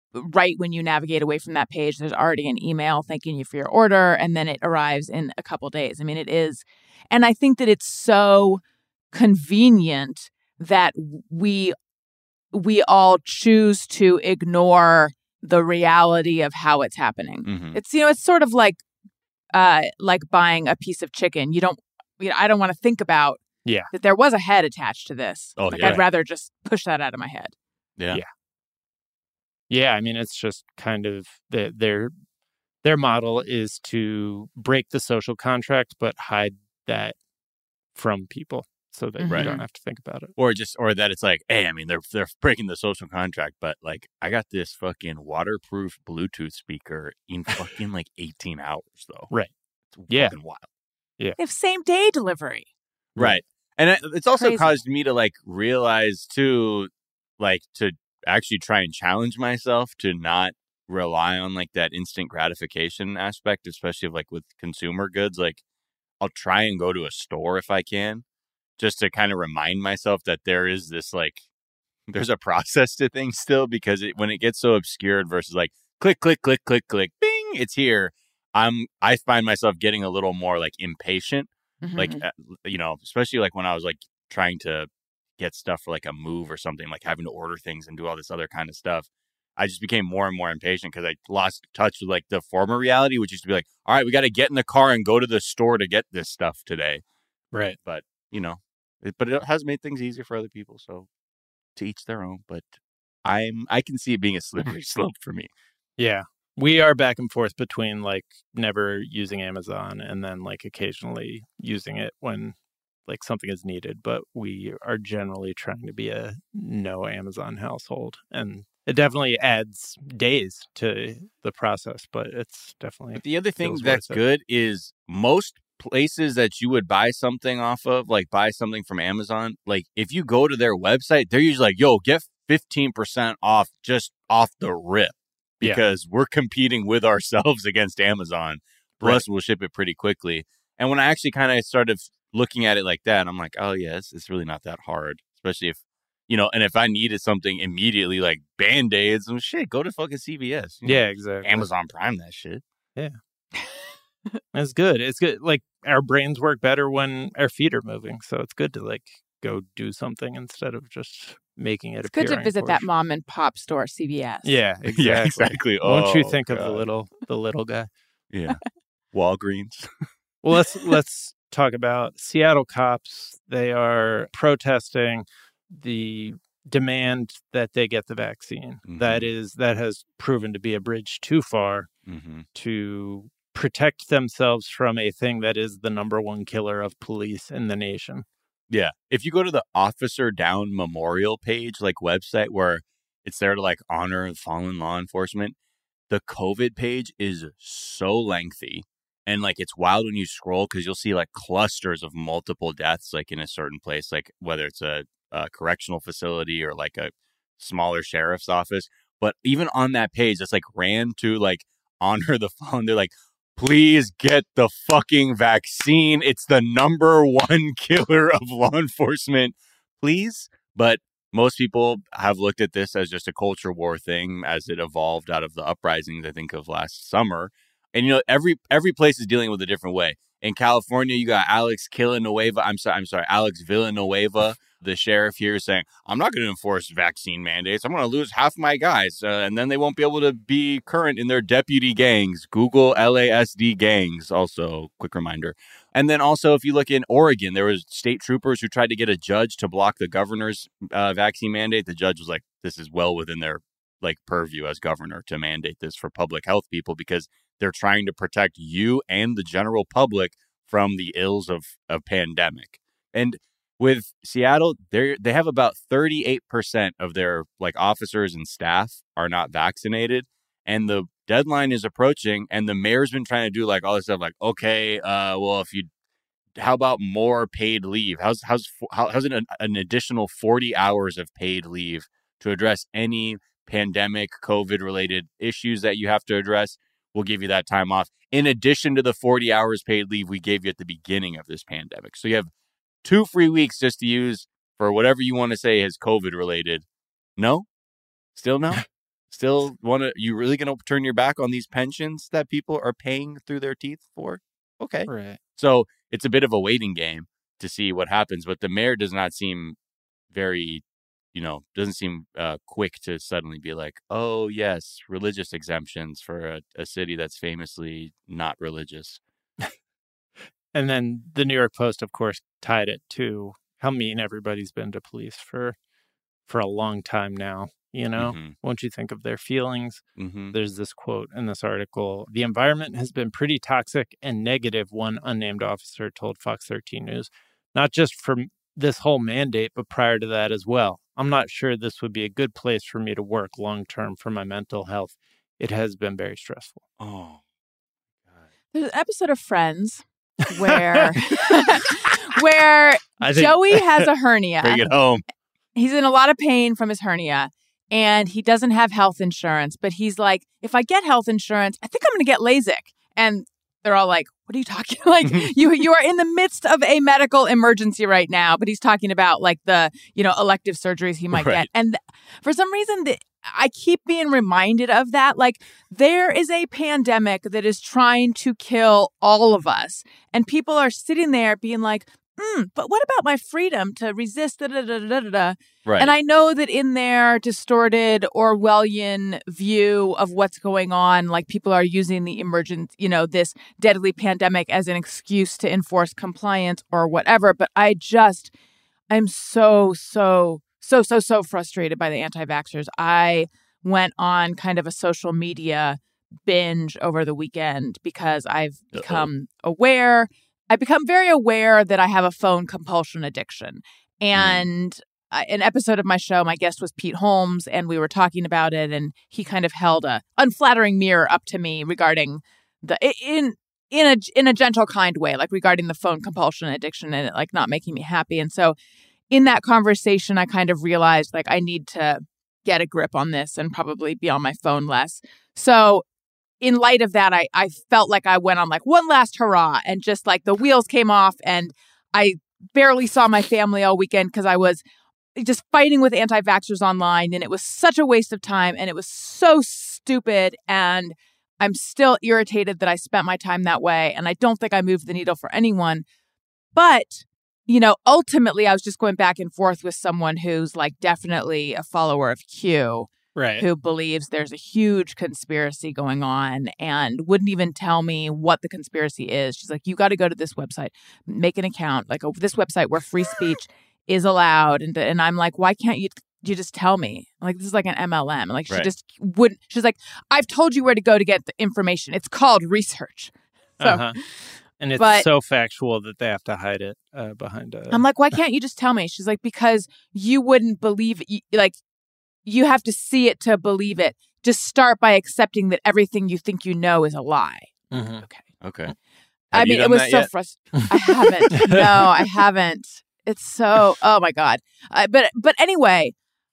right when you navigate away from that page, there's already an email thanking you for your order, and then it arrives in a couple days. I mean, it is. And I think that it's so convenient that we we all choose to ignore the reality of how it's happening. Mm-hmm. It's, you know, it's sort of like uh, like buying a piece of chicken. You don't, you know, I don't want to think about Yeah. that there was a head attached to this. Oh, like yeah. I'd rather just push that out of my head. Yeah. Yeah. Yeah, I mean, it's just kind of the, their their model is to break the social contract, but hide that from people so that Right. you don't have to think about it. Or just, or that it's like, hey, I mean, they're they're breaking the social contract, but like, I got this fucking waterproof Bluetooth speaker in fucking like eighteen hours, though. Right. It's Yeah. fucking wild. They have same day delivery. Right. And it, it's also Crazy. caused me to like realize too, like to actually try and challenge myself to not rely on like that instant gratification aspect, especially of like with consumer goods. Like I'll try and go to a store if I can, just to kind of remind myself that there is this like, there's a process to things still, because it, when it gets so obscured versus like click, click, click, click, click, bing, it's here. I'm, I find myself getting a little more like impatient. Mhm. Like, uh, you know, especially like when I was like trying to get stuff for like a move or something, like having to order things and do all this other kind of stuff. I just became more and more impatient because I lost touch with like the former reality, which used to be like, all right, we got to get in the car and go to the store to get this stuff today. Right. But, you know, it, but it has made things easier for other people. So to each their own. But I'm, I can see it being a slippery slope for me. Yeah. We are back and forth between like never using Amazon and then like occasionally using it when like something is needed. But we are generally trying to be a no Amazon household. And it definitely adds days to the process, but it's definitely. But the other thing feels that's worth it. good is most places that you would buy something off of, like buy something from Amazon, like if you go to their website, they're usually like, yo, get fifteen percent off just off the rip. Yeah. Because we're competing with ourselves against Amazon. Plus, we'll ship it pretty quickly. And when I actually kind of started looking at it like that, I'm like, oh, yeah, it's, it's really not that hard. Especially if, you know, and if I needed something immediately, like Band-Aids, and shit, go to fucking C V S. you know. Yeah, exactly. Amazon Prime that shit. It's good. It's good. Like our brains work better when our feet are moving. So it's good to like go do something instead of just making it It's good to appearing visit for that us. mom and pop store, C V S. Yeah, exactly. Yeah, exactly. Won't you Oh, think of the God. little the little guy? Yeah. Walgreens. Well, let's let's talk about Seattle cops. They are protesting the demand that they get the vaccine. Mhm. That is that has proven to be a bridge too far Mm-hmm. to protect themselves from a thing that is the number one killer of police in the nation. Yeah. If you go to the Officer Down Memorial page, like website where it's there to like honor fallen law enforcement, the COVID page is so lengthy. And like it's wild when you scroll because you'll see like clusters of multiple deaths, like in a certain place, like whether it's a, a correctional facility or like a smaller sheriff's office. But even on that page, it's like ran to like honor the fallen. They're like, please get the fucking vaccine. It's the number one killer of law enforcement. Please. But most people have looked at this as just a culture war thing as it evolved out of the uprisings, I think, of last summer. And, you know, every every place is dealing with a different way. In California, you got Alex Villanueva. I'm sorry, I'm sorry, Alex Villanueva, the sheriff here, saying, I'm not going to enforce vaccine mandates. I'm going to lose half my guys, uh, and then they won't be able to be current in their deputy gangs. Google L A S D gangs, also, quick reminder. And then also, if you look in Oregon, there was state troopers who tried to get a judge to block the governor's uh, vaccine mandate. The judge was like, this is well within their like purview as governor to mandate this for public health people because they're trying to protect you and the general public from the ills of a pandemic. And with Seattle, they they have about thirty-eight percent of their like officers and staff are not vaccinated. And the deadline is approaching. And the mayor's been trying to do like all this stuff like, OK, uh, well, if you how about more paid leave? How's how's how, how's an, an additional forty hours of paid leave to address any pandemic COVID related issues that you have to address? We'll give you that time off. In addition to the forty hours paid leave we gave you at the beginning of this pandemic. So you have two free weeks just to use for whatever you want to say is COVID related. No? Still no? Still want to, you really going to turn your back on these pensions that people are paying through their teeth for? Okay. Right. So it's a bit of a waiting game to see what happens. But the mayor does not seem very, you know, doesn't seem uh, quick to suddenly be like, oh, yes, religious exemptions for a, a city that's famously not religious. And then the New York Post, of course, tied it to how mean everybody's been to police for for a long time now. You know, Mm-hmm. won't you think of their feelings? Mm-hmm. There's this quote in this article. The environment has been pretty toxic and negative, one unnamed officer told Fox thirteen News, not just from this whole mandate, but prior to that as well. I'm not sure this would be a good place for me to work long term for my mental health. It has been very stressful. Oh, There's an episode of Friends where where I think- Joey has a hernia. bring it home. He's in a lot of pain from his hernia and he doesn't have health insurance, but he's like, if I get health insurance, I think I'm going to get LASIK. And they're all like, what are you talking like you you are in the midst of a medical emergency right now, but he's talking about like the, you know, elective surgeries he might Right. get. And th- for some reason the, I keep being reminded of that. Like there is a pandemic that is trying to kill all of us. And people are sitting there being like, mm, but what about my freedom to resist? Da, da, da, da, da, da. Right. And I know that in their distorted Orwellian view of what's going on, like people are using the emergent, you know, this deadly pandemic as an excuse to enforce compliance or whatever. But I just, I'm so, so, so, so, so frustrated by the anti-vaxxers. I went on kind of a social media binge over the weekend because I've Uh-oh. become aware. I've become very aware that I have a phone compulsion addiction. And uh, an episode of my show, my guest was Pete Holmes, and we were talking about it, and he kind of held a unflattering mirror up to me regarding the in in a in a gentle, kind way, like regarding the phone compulsion addiction and it like not making me happy. And so, in that conversation, I kind of realized like I need to get a grip on this and probably be on my phone less. So, in light of that, I I felt like I went on like one last hurrah, and just like the wheels came off, and I barely saw my family all weekend because I was just fighting with anti-vaxxers online, and it was such a waste of time, and it was so stupid, and I'm still irritated that I spent my time that way, and I don't think I moved the needle for anyone. But, you know, ultimately, I was just going back and forth with someone who's like definitely a follower of Q, Right. who believes there's a huge conspiracy going on and wouldn't even tell me what the conspiracy is. She's like, you got to go to this website, make an account, like a, this website where free speech is allowed. And and I'm like, why can't you you just tell me? Like, this is like an M L M. Like, she Right. just wouldn't. She's like, I've told you where to go to get the information. It's called research. So Uh-huh. And it's but- so factual that they have to hide it uh, behind a. I'm like, why can't you just tell me? She's like, because you wouldn't believe it. You, like, you have to see it to believe it. Just start by accepting that everything you think you know is a lie. Mhm. Okay. Okay. I Have you mean, it done was that so yet? frustrating. I haven't. No, I haven't. It's so, oh my God. Uh, but, but anyway,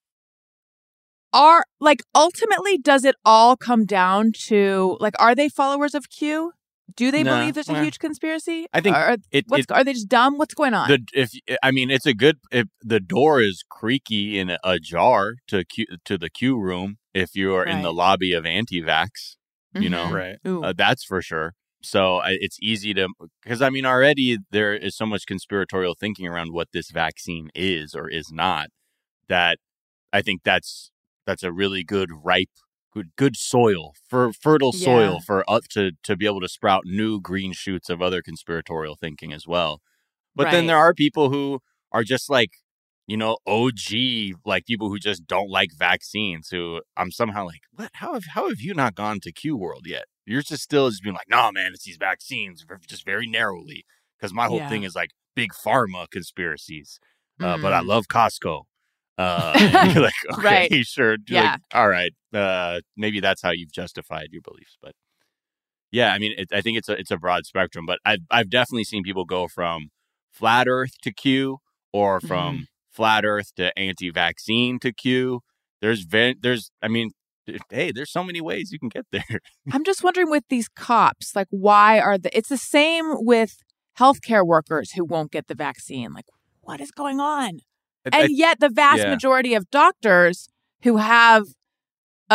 are like, ultimately, does it all come down to like, are they followers of Q? Do they Nah, believe there's a well, huge conspiracy? I think Are, it, what's, it are they just dumb? What's going on? the if I mean it's a good if the door is creaky and ajar to Q, to the Q room if you are in the Right. lobby of anti-vax, you know, Mhm. Right. Ooh. uh, that's for sure. So I, it's easy to because I mean already there is so much conspiratorial thinking around what this vaccine is or is not that I think that's that's a really good ripe good good soil for fertile soil Yeah. for us to to be able to sprout new green shoots of other conspiratorial thinking as well. But then Right. there are people who are just like, you know, O G, like people who just don't like vaccines. Who I'm somehow like, what? How have how have you not gone to Q World yet? You're just still just being like, no, man, it's these vaccines, just very narrowly. Because my whole Yeah. thing is like big pharma conspiracies. Uh, But I Mm. love Costco. Uh, and you're like, okay, Right. sure. You're Yeah. like, all right. Uh, maybe that's how you've justified your beliefs. But yeah, I mean, it, I think it's a it's a broad spectrum. But I've I've definitely seen people go from flat Earth to Q, or from Mm-hmm. flat Earth to anti-vaccine to Q. There's ve- there's I mean, hey, there's so many ways you can get there. I'm just wondering with these cops, like, why are the, it's the same with healthcare workers who won't get the vaccine. Like, what is going on? I- And yet the vast yeah. majority of doctors who have a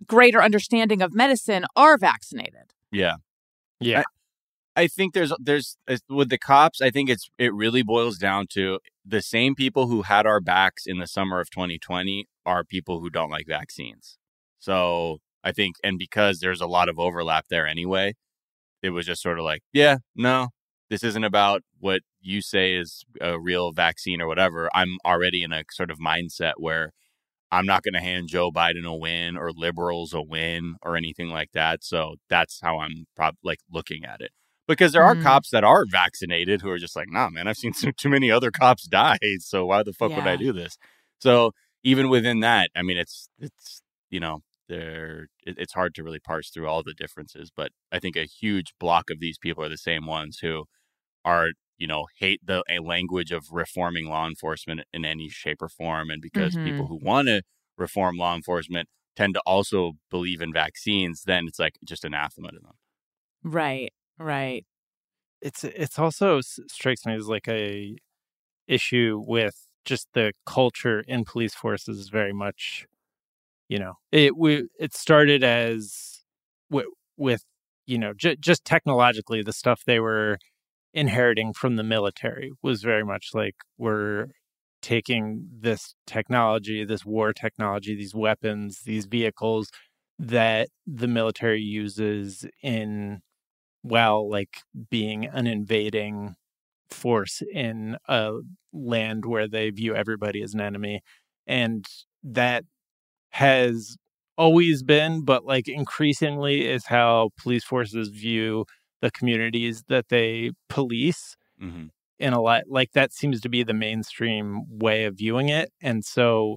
greater understanding of medicine are vaccinated. Yeah. Yeah. I, I think there's there's with the cops, I think it's it really boils down to the same people who had our backs in the summer of twenty twenty are people who don't like vaccines. So I think, and because there's a lot of overlap there anyway, it was just sort of like, yeah, no, this isn't about what you say is a real vaccine or whatever. I'm already in a sort of mindset where I'm not going to hand Joe Biden a win or liberals a win or anything like that. So that's how I'm probably like looking at it. Because there are Mm. cops that are vaccinated who are just like, nah, man, I've seen so, too many other cops die. So why the fuck would I Yeah. do this? So even within that, I mean, it's, it's, you know, there, it, it's hard to really parse through all the differences. But I think a huge block of these people are the same ones who are, you know, hate the a language of reforming law enforcement in any shape or form. And because Mhm. people who want to reform law enforcement tend to also believe in vaccines, then it's like just anathema to them. Right, right. It's it's also s- strikes me as like a issue with just the culture in police forces is very much, you know, it we it started as with, with you know, j- just technologically the stuff they were inheriting from the military was very much like we're taking this technology, this war technology, these weapons, these vehicles that the military uses in, well, like being an invading force in a land where they view everybody as an enemy. And that has always been, but like increasingly is how police forces view the communities that they police Mm-hmm. in a lot. Like that seems to be the mainstream way of viewing it. And so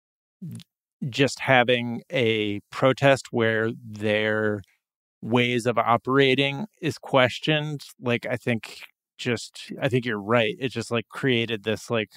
just having a protest where their ways of operating is questioned, like I think just I think you're right. It just like created this like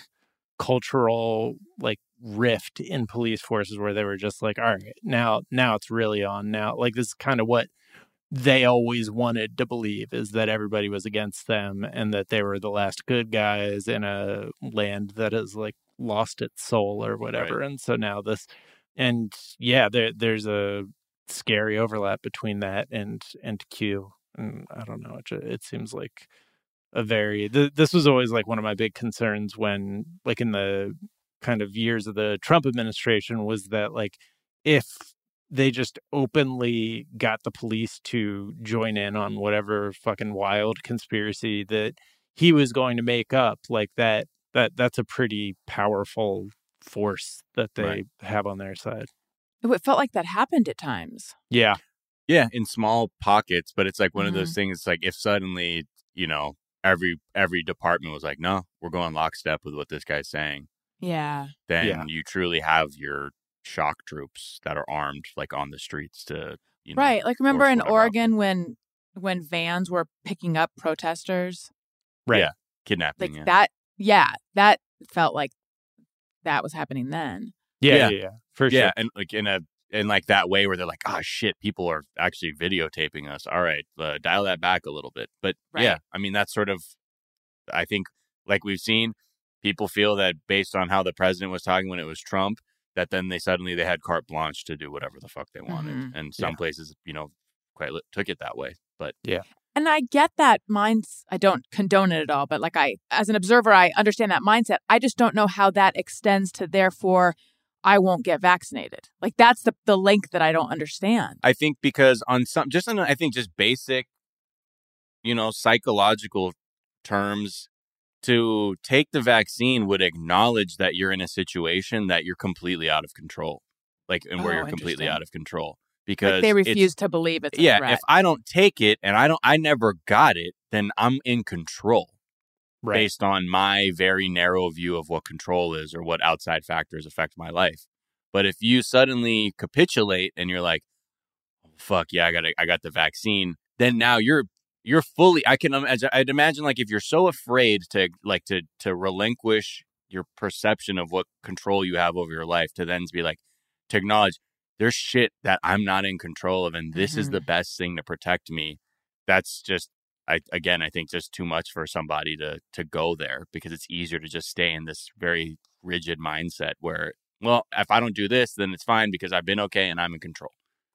cultural like rift in police forces where they were just like, all right, now now it's really on now. Like this is kind of what they always wanted to believe, is that everybody was against them and that they were the last good guys in a land that has like lost its soul or whatever. Right. And so now this, and yeah, there there's a scary overlap between that and and Q. And I don't know, it, ju- it seems like a very th- this was always like one of my big concerns when like in the kind of years of the Trump administration was that like if they just openly got the police to join in on whatever fucking wild conspiracy that he was going to make up, like that that that's a pretty powerful force that they Right. have on their side. It felt like that happened at times. Yeah. Yeah, in small pockets, but it's like one of Mm-hmm. those things. Like if suddenly, you know, every every department was like, no, we're going lockstep with what this guy's saying, Yeah. then Yeah. you truly have your shock troops that are armed, like on the streets to, you know, Right. Like remember force in whatever Oregon when when vans were picking up protesters? Right. Yeah, kidnapping. Like yeah. that yeah, that felt like that was happening then. Yeah, Yeah. yeah, yeah, for yeah, sure. and like in a in like that way where they're like, oh shit, people are actually videotaping us. All right, uh, dial that back a little bit. But yeah, Right. I mean that's sort of, I think, like we've seen, people feel that based on how the president was talking when it was Trump, that then they suddenly they had carte blanche to do whatever the fuck they wanted, Mhm. and some Yeah. places, you know, quite li- took it that way. But And I get that minds I don't condone it at all, but like I as an observer I understand that mindset. I just don't know how that extends to therefore I won't get vaccinated. Like that's the the link that I don't understand. I think because on some, just on, I think just basic, you know, psychological terms, to take the vaccine would acknowledge that you're in a situation that you're completely out of control, like, and where Oh, you're completely interesting. out of control because Like they it's- refuse to believe it's a yeah, threat. if I don't take it and I don't, I never got it, then I'm in control Right. based on my very narrow view of what control is or what outside factors affect my life. But if you suddenly capitulate and you're like, oh, fuck yeah, I got I got the vaccine, then now you're you're fully, I can imagine, I'd imagine like if you're so afraid to like to to relinquish your perception of what control you have over your life, to then be like, to acknowledge there's shit that I'm not in control of, and this is Mhm. the best thing to protect me. That's just, I again, I think just too much for somebody to to go there, because it's easier to just stay in this very rigid mindset where, well, if I don't do this, then it's fine because I've been okay and I'm in control.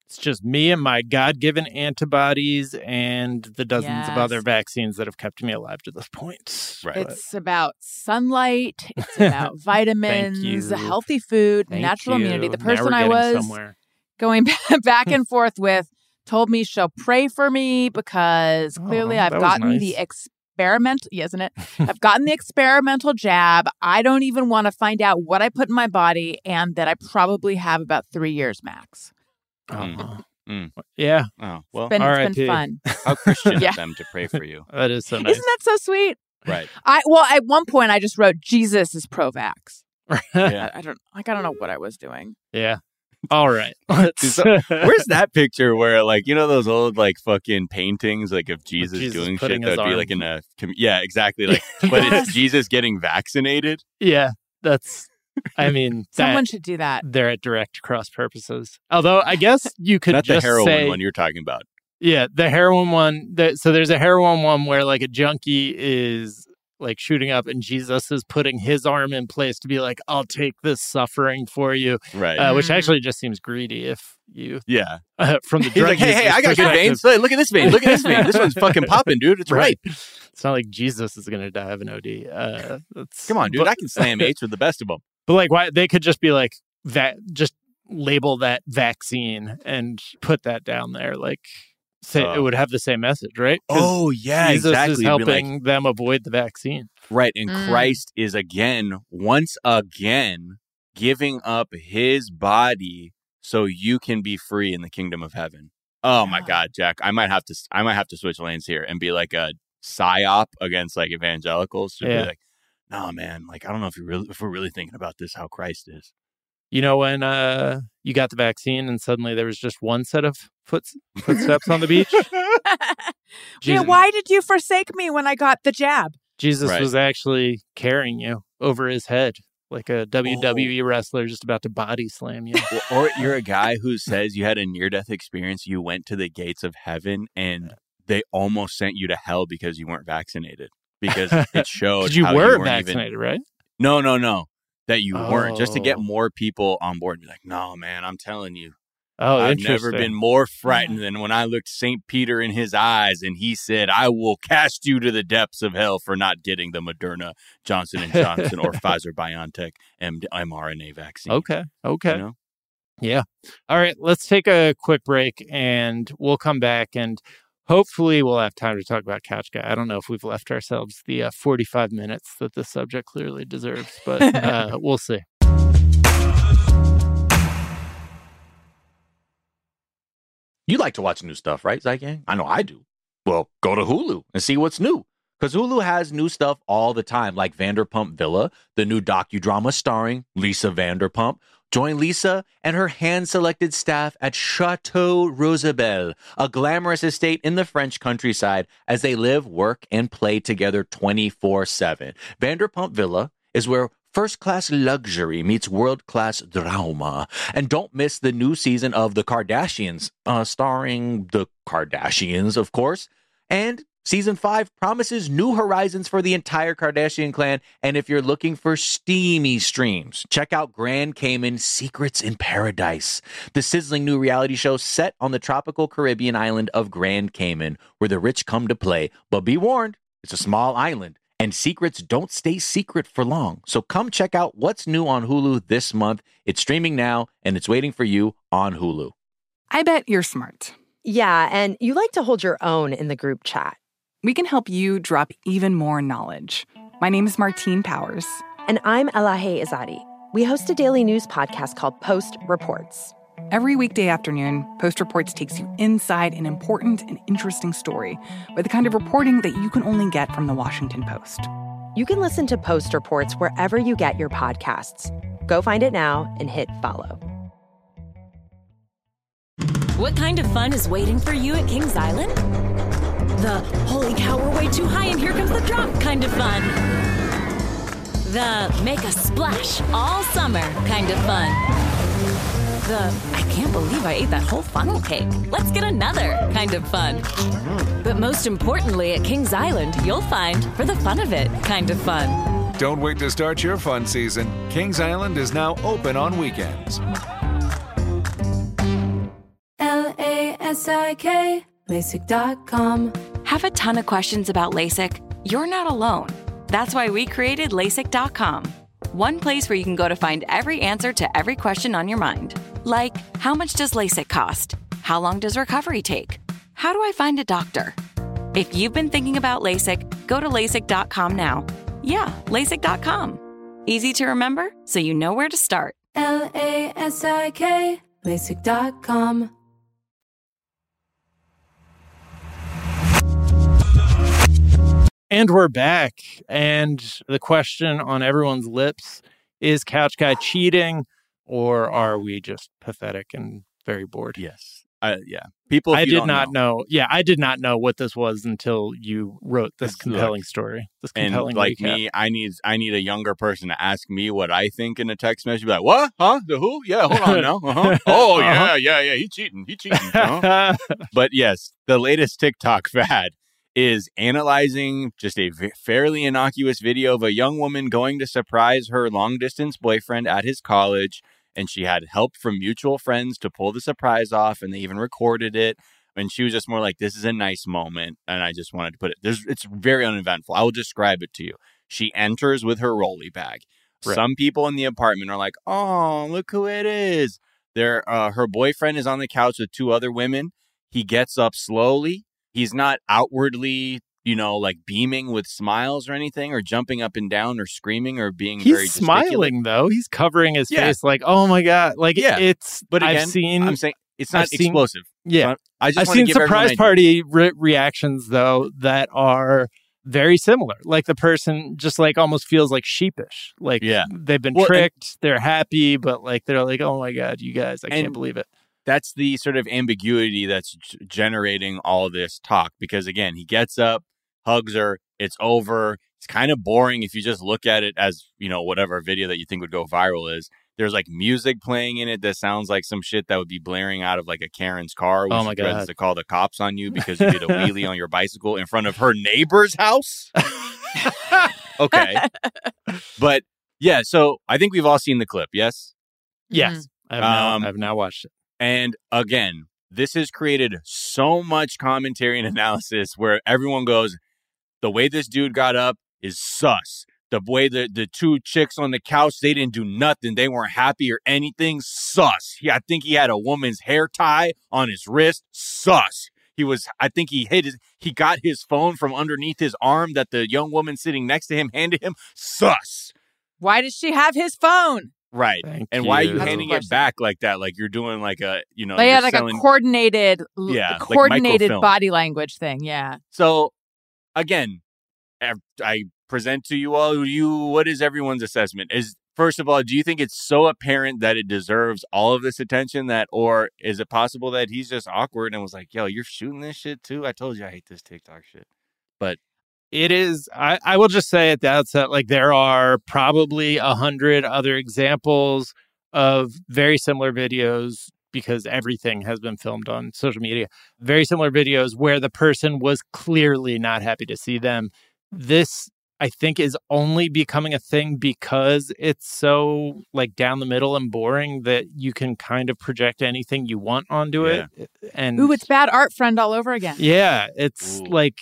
It's just me and my God-given antibodies and the dozens Yes. of other vaccines that have kept me alive to this point. Right. It's about sunlight. It's about vitamins, you. healthy food, Thank natural you. immunity. The Now person we're I getting was somewhere. going back and forth with told me she'll pray for me because clearly Oh, I've that was gotten nice. the experiment, isn't it? I've gotten the experimental jab. I don't even want to find out what I put in my body and that I probably have about three years max. Uh-huh. Mm. Yeah, Oh, well, Been, R I it's P been fun. how Christian Yeah. of them to pray for you. that is so nice. Isn't that so sweet? Right. I well, at one point I just wrote Jesus is pro-vax. Yeah. I, I don't like I don't know what I was doing. Yeah. All right. Let's, So, where's that picture where, like, you know, those old, like, fucking paintings, like, of Jesus, Jesus doing putting shit his that would be, arm- like, in a, com- yeah, exactly. Like, but it's Jesus getting vaccinated. yeah, that's, I mean, Someone that, should do that. they're at direct cross purposes. Although I guess you could Not the just heroin say, one you're talking about. yeah, the heroin one. That, so there's a heroin one where like a junkie is like shooting up and Jesus is putting his arm in place to be like, I'll take this suffering for you, Right. uh, which Mm. actually just seems greedy if you, yeah. uh, from the He's drug like, hey, hey, user's I got good perspective. veins. Hey, look at this vein. Look at this vein. This one's fucking popping, dude. It's right. It's not like Jesus is going to die of an O D. Uh, that's, Come on, dude. But, I can slam eights with the best of them. but like, why they could just be like that, just label that vaccine and put that down there. Like, say Uh, it would have the same message, right? 'Cause Oh, yeah, Jesus exactly. is It'd be helping like- them avoid the vaccine. Right. And Mm. Christ is again, once again, giving up his body so you can be free in the kingdom of heaven. Oh my Yeah. God, Jack. I might have to I might have to switch lanes here and be like a psyop against like evangelicals. To Yeah. be like, no, man, like I don't know if you really if we're really thinking about this, how Christ is. You know, when uh, you got the vaccine and suddenly there was just one set of foot, footsteps on the beach? Yeah, Jesus, why did you forsake me when I got the jab? Jesus Right. was actually carrying you over his head like a W W E wrestler just about to body slam you. Or, or you're a guy who says you had a near death experience, you went to the gates of heaven and they almost sent you to hell because you weren't vaccinated. Because it showed Because you how were you weren't vaccinated, even, right? No, no, no. That you weren't. Just to get Oh. more people on board and be like, no, man, I'm telling you. Oh, I've interesting. never been more frightened than when I looked Saint Peter in his eyes and he said, I will cast you to the depths of hell for not getting the Moderna, Johnson and Johnson, or Pfizer BioNTech M- mRNA vaccine. Okay. Okay. You know? Yeah. All right. Let's take a quick break and we'll come back and hopefully we'll have time to talk about Couch Guy. I don't know if we've left ourselves the uh, forty-five minutes that this subject clearly deserves, but uh, we'll see. You like to watch new stuff, right, Zygang? I know I do. Well, go to Hulu and see what's new. Because Hulu has new stuff all the time, like Vanderpump Villa, the new docudrama starring Lisa Vanderpump. Join Lisa and her hand-selected staff at Chateau Rosabelle, a glamorous estate in the French countryside, as they live, work, and play together twenty-four seven. Vanderpump Villa is where first-class luxury meets world-class drama. And don't miss the new season of The Kardashians, uh, starring the Kardashians, of course. And season five promises new horizons for the entire Kardashian clan. And if you're looking for steamy streams, check out Grand Cayman Secrets in Paradise, the sizzling new reality show set on the tropical Caribbean island of Grand Cayman, where the rich come to play. But be warned, it's a small island, and secrets don't stay secret for long. So come check out what's new on Hulu this month. It's streaming now, and it's waiting for you on Hulu. I bet you're smart. Yeah, and you like to hold your own in the group chat. We can help you drop even more knowledge. My name is Martine Powers. And I'm Elahe Izadi. We host a daily news podcast called Post Reports. Every weekday afternoon, Post Reports takes you inside an important and interesting story with the kind of reporting that you can only get from the Washington Post. You can listen to Post Reports wherever you get your podcasts. Go find it now and hit follow. What kind of fun is waiting for you at Kings Island? The holy cow, we're way too high and here comes the drop kind of fun. The make a splash all summer kind of fun. The I can't believe I ate that whole funnel cake. Let's get another kind of fun. But most importantly, at Kings Island, you'll find for the fun of it kind of fun. Don't wait to start your fun season. Kings Island is now open on weekends. L S I K, LASIK dot com. Have a ton of questions about LASIK? You're not alone. That's why we created LASIK dot com. One place where you can go to find every answer to every question on your mind. Like, how much does LASIK cost? How long does recovery take? How do I find a doctor? If you've been thinking about LASIK, go to LASIK dot com now. Yeah, LASIK dot com. Easy to remember, so you know where to start. L A S I K, LASIK dot com. And we're back. And the question on everyone's lips is Couch Guy cheating, or are we just pathetic and very bored? Yes. Uh, yeah. People, I did not know. know. Yeah, I did not know what this was until you wrote this It's compelling look, story. This and compelling like recap. me, I need I need a younger person to ask me what I think in a text message. Be like, what? Huh? The who? Yeah, hold on now. Uh-huh. Oh, yeah, Uh-huh. yeah, yeah. He cheating. He cheating. Uh-huh. But yes, the latest TikTok fad is analyzing just a v- fairly innocuous video of a young woman going to surprise her long-distance boyfriend at his college. And she had help from mutual friends to pull the surprise off, and they even recorded it. And she was just more like, this is a nice moment, and I just wanted to put it. There's, it's very uneventful. I will describe it to you. She enters with her rolly bag. Right. Some people in the apartment are like, oh, look who it is. There, uh, her boyfriend is on the couch with two other women. He gets up slowly. He's not outwardly, you know, like beaming with smiles or anything, or jumping up and down or screaming or being He's very smiling, though. He's covering his Yeah. face like, oh my God. Like, Yeah. it's, But again, I've seen, I'm saying it's not I've seen- explosive. yeah. So I just I've want to seen give everyone surprise an idea. party re- reactions, though, that are very similar. Like the person just like almost feels like sheepish. Like Yeah. they've been Well, and- tricked. They're happy, but like they're like, oh my God, you guys, I can't And- believe it. That's the sort of ambiguity that's g- generating all this talk. Because again, he gets up, hugs her, it's over. It's kind of boring if you just look at it as, you know, whatever video that you think would go viral is. There's like music playing in it that sounds like some shit that would be blaring out of like a Karen's car when Oh she my threatens God. to call the cops on you because you did a wheelie on your bicycle in front of her neighbor's house. Okay. But yeah, so I think we've all seen the clip, yes? Yes. I've now, Um, I've now watched it. And again, this has created so much commentary and analysis where everyone goes, the way this dude got up is sus. The way the, the two chicks on the couch, they didn't do nothing. They weren't happy or anything. Sus. He, I think he had a woman's hair tie on his wrist. Sus. He was, I think he hit his, he got his phone from underneath his arm that the young woman sitting next to him handed him. Sus. Why does she have his phone? Right. Thank and why are you. you That's a handing it question. back like that? Like you're doing like a, you know, They you're had like selling- a coordinated, l- Yeah, like coordinated microfilm. body language thing. Yeah. So, again, I- I present to you all, you, what is everyone's assessment? Is first of all, do you think it's so apparent that it deserves all of this attention that, or is it possible that he's just awkward and was like, yo, you're shooting this shit too? I told you I hate this TikTok shit. But It is, I, I will just say at the outset, like there are probably a hundred other examples of very similar videos because everything has been filmed on social media. Very similar videos where the person was clearly not happy to see them. This, I think, is only becoming a thing because it's so like down the middle and boring that you can kind of project anything you want onto it. And Ooh, it's bad art friend all over again. yeah, it's Ooh. like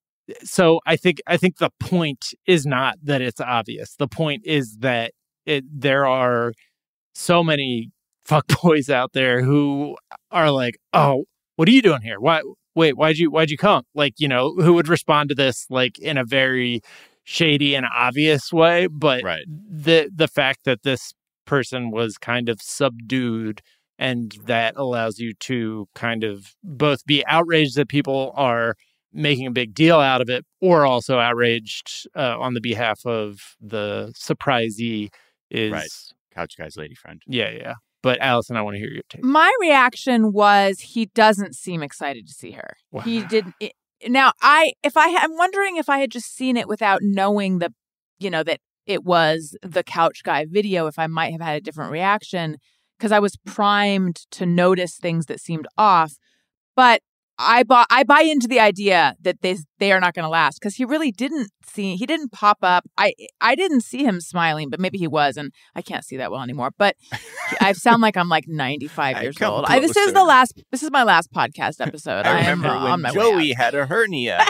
so I think I think the point is not that it's obvious. The point is that it there are so many fuckboys out there who are like, "Oh, what are you doing here? Why wait, why'd you why'd you come?" Like, you know, who would respond to this like in a very shady and obvious way, but Right. the the fact that this person was kind of subdued and that allows you to kind of both be outraged that people are making a big deal out of it or also outraged uh, on the behalf of the surprisee is Right. Couch Guy's lady friend. yeah, yeah. But Allison, I want to hear your take. My reaction was he doesn't seem excited to see her. Wow. He didn't. It, now, I if I I'm wondering if I had just seen it without knowing the, you know, that it was the Couch Guy video, if I might have had a different reaction because I was primed to notice things that seemed off. But I buy I buy into the idea that they they are not going to last because he really didn't see he didn't pop up. I I didn't see him smiling, but maybe he was, and I can't see that well anymore. But I sound like I'm like ninety-five years old. I, this is the last. This is my last podcast episode. I, I remember am, uh, when on my Joey had a hernia.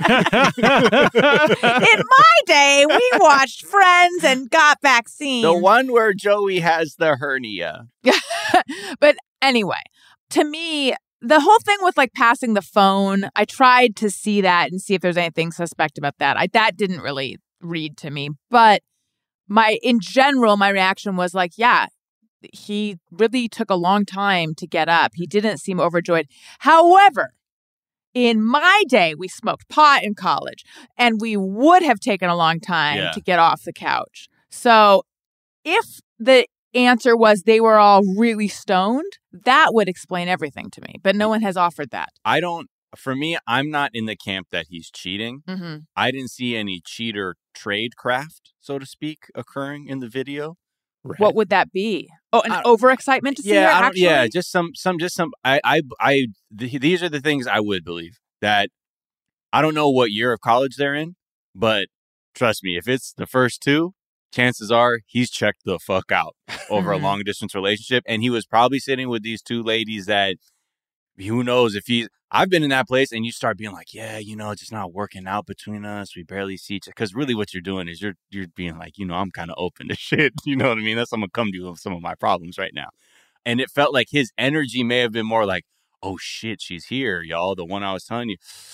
In my day, we watched Friends and got vaccines. The one where Joey has the hernia. But anyway, to me, the whole thing with like passing the phone, I tried to see that and see if there's anything suspect about that. I, that didn't really read to me. But my, in general, my reaction was like, yeah, he really took a long time to get up. He didn't seem overjoyed. However, in my day, we smoked pot in college and we would have taken a long time Yeah. to get off the couch. So if the answer was they were all really stoned, that would explain everything to me. But no one has offered that. I don't, for me, I'm not in the camp that he's cheating. Mm-hmm. I didn't see any cheater tradecraft, so to speak, occurring in the video. Right. What would that be? Oh, an I- overexcitement to see yeah, her I don't, actually? yeah, just some, some, just some. I, I, I. Th- these are the things I would believe that. I don't know what year of college they're in, but trust me, if it's the first two, chances are he's checked the fuck out over a long distance relationship, and he was probably sitting with these two ladies that. Who knows if he's. I've been in that place, and you start being like, yeah, you know, it's just not working out between us. We barely see each other. Because really, what you're doing is you're you're being like, you know, I'm kind of open to shit. You know what I mean? That's I'm gonna come to you with some of my problems right now. And it felt like his energy may have been more like, oh shit, she's here, y'all. The one I was telling you,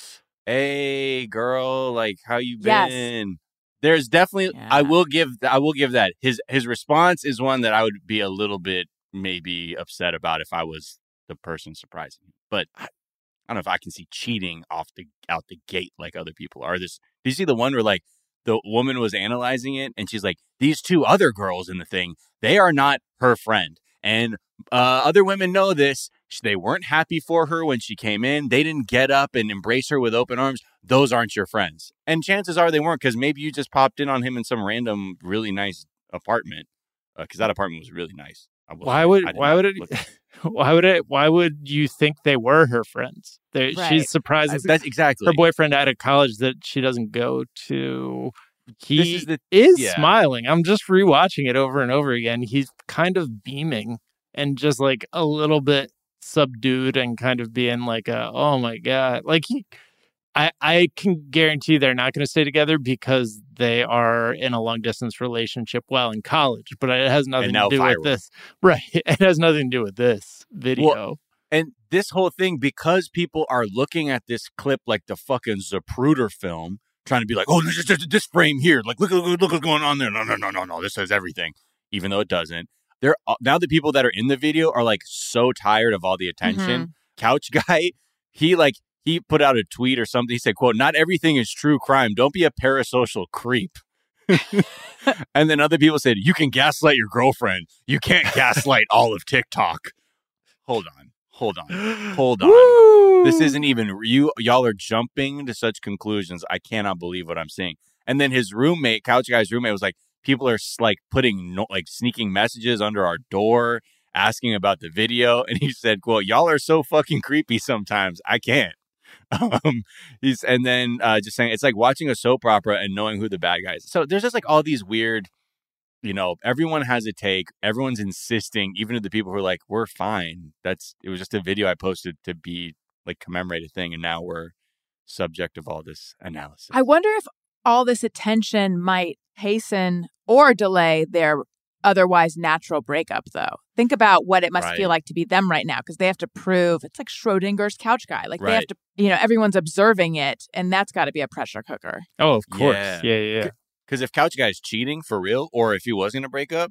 hey girl, like how you Yes. been? There's definitely. Yeah. I will give. I will give that. His his response is one that I would be a little bit maybe upset about if I was the person surprising him. But I, I don't know if I can see cheating off the out the gate like other people are. This do you see the one where like the woman was analyzing it and she's like, these two other girls in the thing, they are not her friend. And uh, other women know this. They weren't happy for her when she came in. They didn't get up and embrace her with open arms. Those aren't your friends. And chances are they weren't because maybe you just popped in on him in some random really nice apartment because uh, that apartment was really nice. I wasn't- Why would I did why not would it look- why would it why would you think they were her friends? They, Right. She's surprised Uh, That's exactly her boyfriend out of college that she doesn't go to. He This is the- is yeah. smiling. I'm just rewatching it over and over again. He's kind of beaming and just like a little bit subdued and kind of being like, a, oh my God. Like he, I, I can guarantee they're not going to stay together because they are in a long distance relationship while in college, but it has nothing And to now do viral. with this. Right. It has nothing to do with this video. Well, and this whole thing, because people are looking at this clip like the fucking Zapruder film, trying to be like, oh, this is just this frame here. Like, look, look, look what's going on there. No, no, no, no, no. This says everything, even though it doesn't. They're now the people that are in the video are like so tired of all the attention. Mhm. Couch guy, he like he put out a tweet or something. He said, "quote Not everything is true crime. Don't be a parasocial creep." And then other people said, "You can gaslight your girlfriend. You can't gaslight all of TikTok." Hold on, hold on, hold on. This isn't even you. Y'all are jumping to such conclusions. I cannot believe what I'm seeing. And then his roommate, Couch Guy's roommate, was like, people are like putting no, like sneaking messages under our door, asking about the video. And he said, "Well, y'all are so fucking creepy sometimes. I can't." Um, he's and then uh, just saying it's like watching a soap opera and knowing who the bad guy is. So there's just like all these weird, you know, everyone has a take. Everyone's insisting, even to the people who are like, we're fine. That's it was just a video I posted to be like commemorate a thing, and now we're subject of all this analysis. I wonder if all this attention might hasten or delay their otherwise natural breakup, though. Think about what it must Right. feel like to be them right now, because they have to prove it's like Schrodinger's couch guy. Like they have Right. to, you know, everyone's observing it, and that's got to be a pressure cooker. Oh, of course. Yeah. Yeah, yeah. yeah. Because if Couch Guy's cheating for real, or if he was going to break up,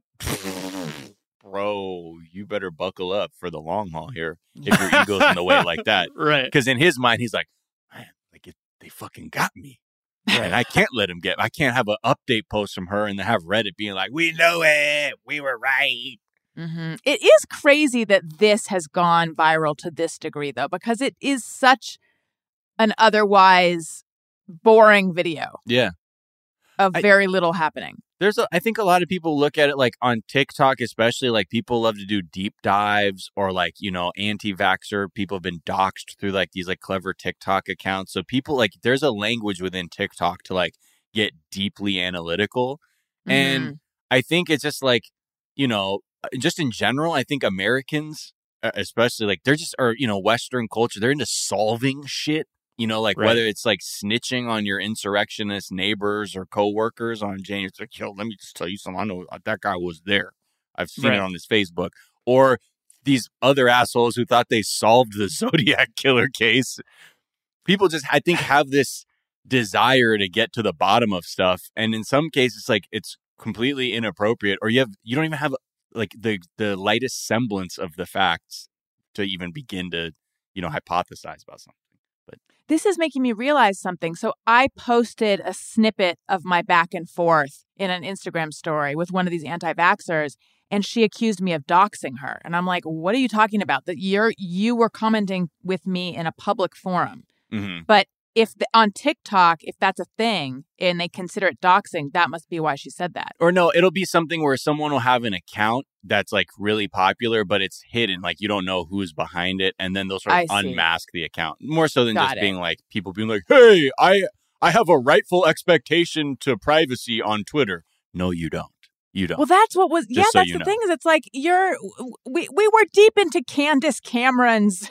bro, you better buckle up for the long haul here if your ego's in the way like that. Right. Because in his mind, he's like, man, like it, they fucking got me. And I can't let him get, I can't have an update post from her and then have Reddit being like, we know it. We were right. Mm-hmm. It is crazy that this has gone viral to this degree, though, because it is such an otherwise boring video Yeah. of I- very little happening. There's, a, I think a lot of people look at it like on TikTok, especially like people love to do deep dives or like, you know, anti-vaxxer people have been doxxed through like these like clever TikTok accounts. So people like there's a language within TikTok to like get deeply analytical. Mm. And I think it's just like, you know, just in general, I think Americans, especially like they're just, or, you know, Western culture, they're into solving shit. You know, like right. whether it's like snitching on your insurrectionist neighbors or coworkers on January, it's like, yo, let me just tell you something. I know that guy was there. I've seen right. it on his Facebook. Or these other assholes who thought they solved the Zodiac killer case. People just, I think, have this desire to get to the bottom of stuff. And in some cases, like it's completely inappropriate, or you have, you don't even have like the, the lightest semblance of the facts to even begin to, you know, hypothesize about something. But this is making me realize something. So I posted a snippet of my back and forth in an Instagram story with one of these anti-vaxxers, and she accused me of doxing her. And I'm like, what are you talking about? That you're you were commenting with me in a public forum. Mm-hmm. But if the, on TikTok, if that's a thing and they consider it doxing, that must be why she said that. Or no, it'll be something where someone will have an account that's like really popular, but it's hidden. Like you don't know who's behind it. And then they'll sort of unmask the account more so than Got just it. being like people being like, hey, I, I have a rightful expectation to privacy on Twitter. No, you don't. You don't. Well, that's what was, just yeah, so that's the know. thing is it's like you're, we, we were deep into Candace Cameron's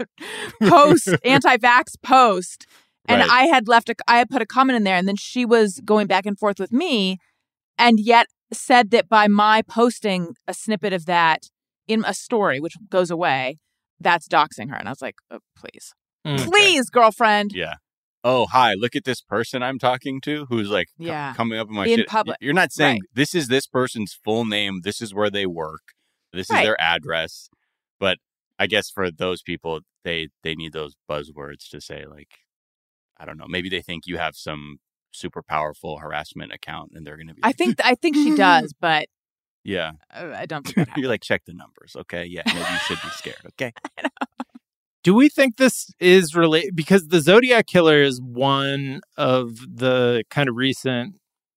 post, anti-vax post. And right. I had left, a, I had put a comment in there, and then she was going back and forth with me, and yet said that by my posting a snippet of that in a story, which goes away, that's doxing her. And I was like, oh, please, mm, please, okay. girlfriend. Yeah. Oh, hi, look at this person I'm talking to who's like yeah. co- coming up in my in shit. public. You're not saying right. this is this person's full name. This is where they work. This right. is their address. But I guess for those people, they, they need those buzzwords to say like, I don't know. Maybe they think you have some super powerful harassment account, and they're going to be. I like, think I think she does, but yeah, I, I don't think that you're like check the numbers, okay? Yeah, maybe you should be scared, okay? Do we think this is related? Because the Zodiac killer is one of the kind of recent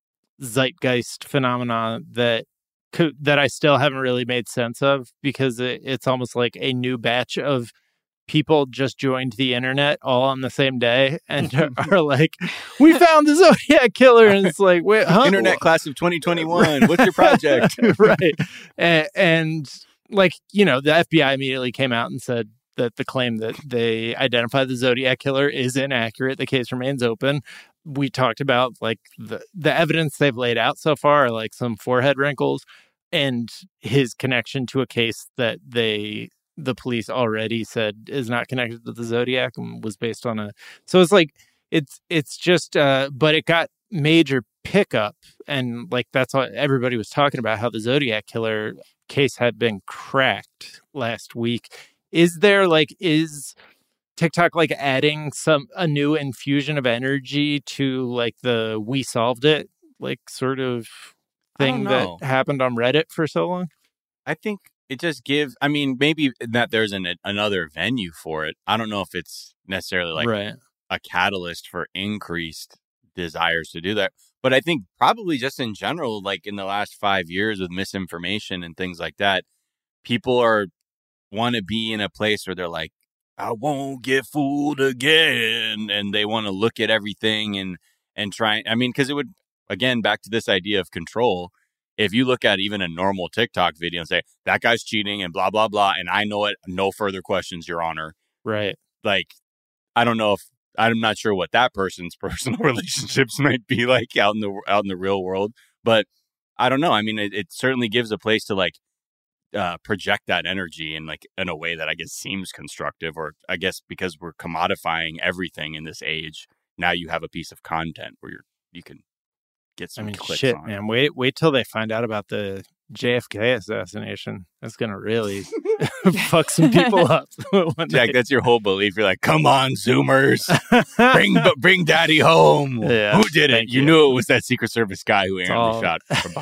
zeitgeist phenomena that could, that I still haven't really made sense of, because it, it's almost like a new batch of people just joined the internet all on the same day and are, are like, we found the Zodiac killer. And it's like, wait, huh? Internet class of twenty twenty-one. What's your project? Right. And, and like, you know, the F B I immediately came out and said that the claim that they identified the Zodiac killer is inaccurate. The case remains open. We talked about like the, the evidence they've laid out so far, like some forehead wrinkles and his connection to a case that they the police already said is not connected to the Zodiac and was based on a, so it's like, it's, it's just, uh, but it got major pickup. And like, that's what everybody was talking about, how the Zodiac killer case had been cracked last week. Is there like, is TikTok like adding some, a new infusion of energy to like the, we solved it, like sort of thing that happened on Reddit for so long? I think it just gives, I mean, maybe that there's an another venue for it. I don't know if it's necessarily like right. a catalyst for increased desires to do that. But I think probably just in general, like in the last five years with misinformation and things like that, people are want to be in a place where they're like, I won't get fooled again. And they want to look at everything and, and try. I mean, because it would, again, back to this idea of control. If you look at even a normal TikTok video and say, that guy's cheating and blah, blah, blah, and I know it, no further questions, Your Honor. Right. Like, I don't know if, I'm not sure what that person's personal relationships might be like out in the out in the real world. But I don't know. I mean, it, it certainly gives a place to like uh, project that energy in like in a way that I guess seems constructive, or I guess because we're commodifying everything in this age. Now you have a piece of content where you're, you can get some I mean, clicks shit, on man. Wait, wait till they find out about the J F K assassination. That's gonna really fuck some people up. Jack, that's your whole belief. You're like, come on, Zoomers, bring bring Daddy home. Yeah, who did it? You, you knew it was that Secret Service guy who errantly all... shot from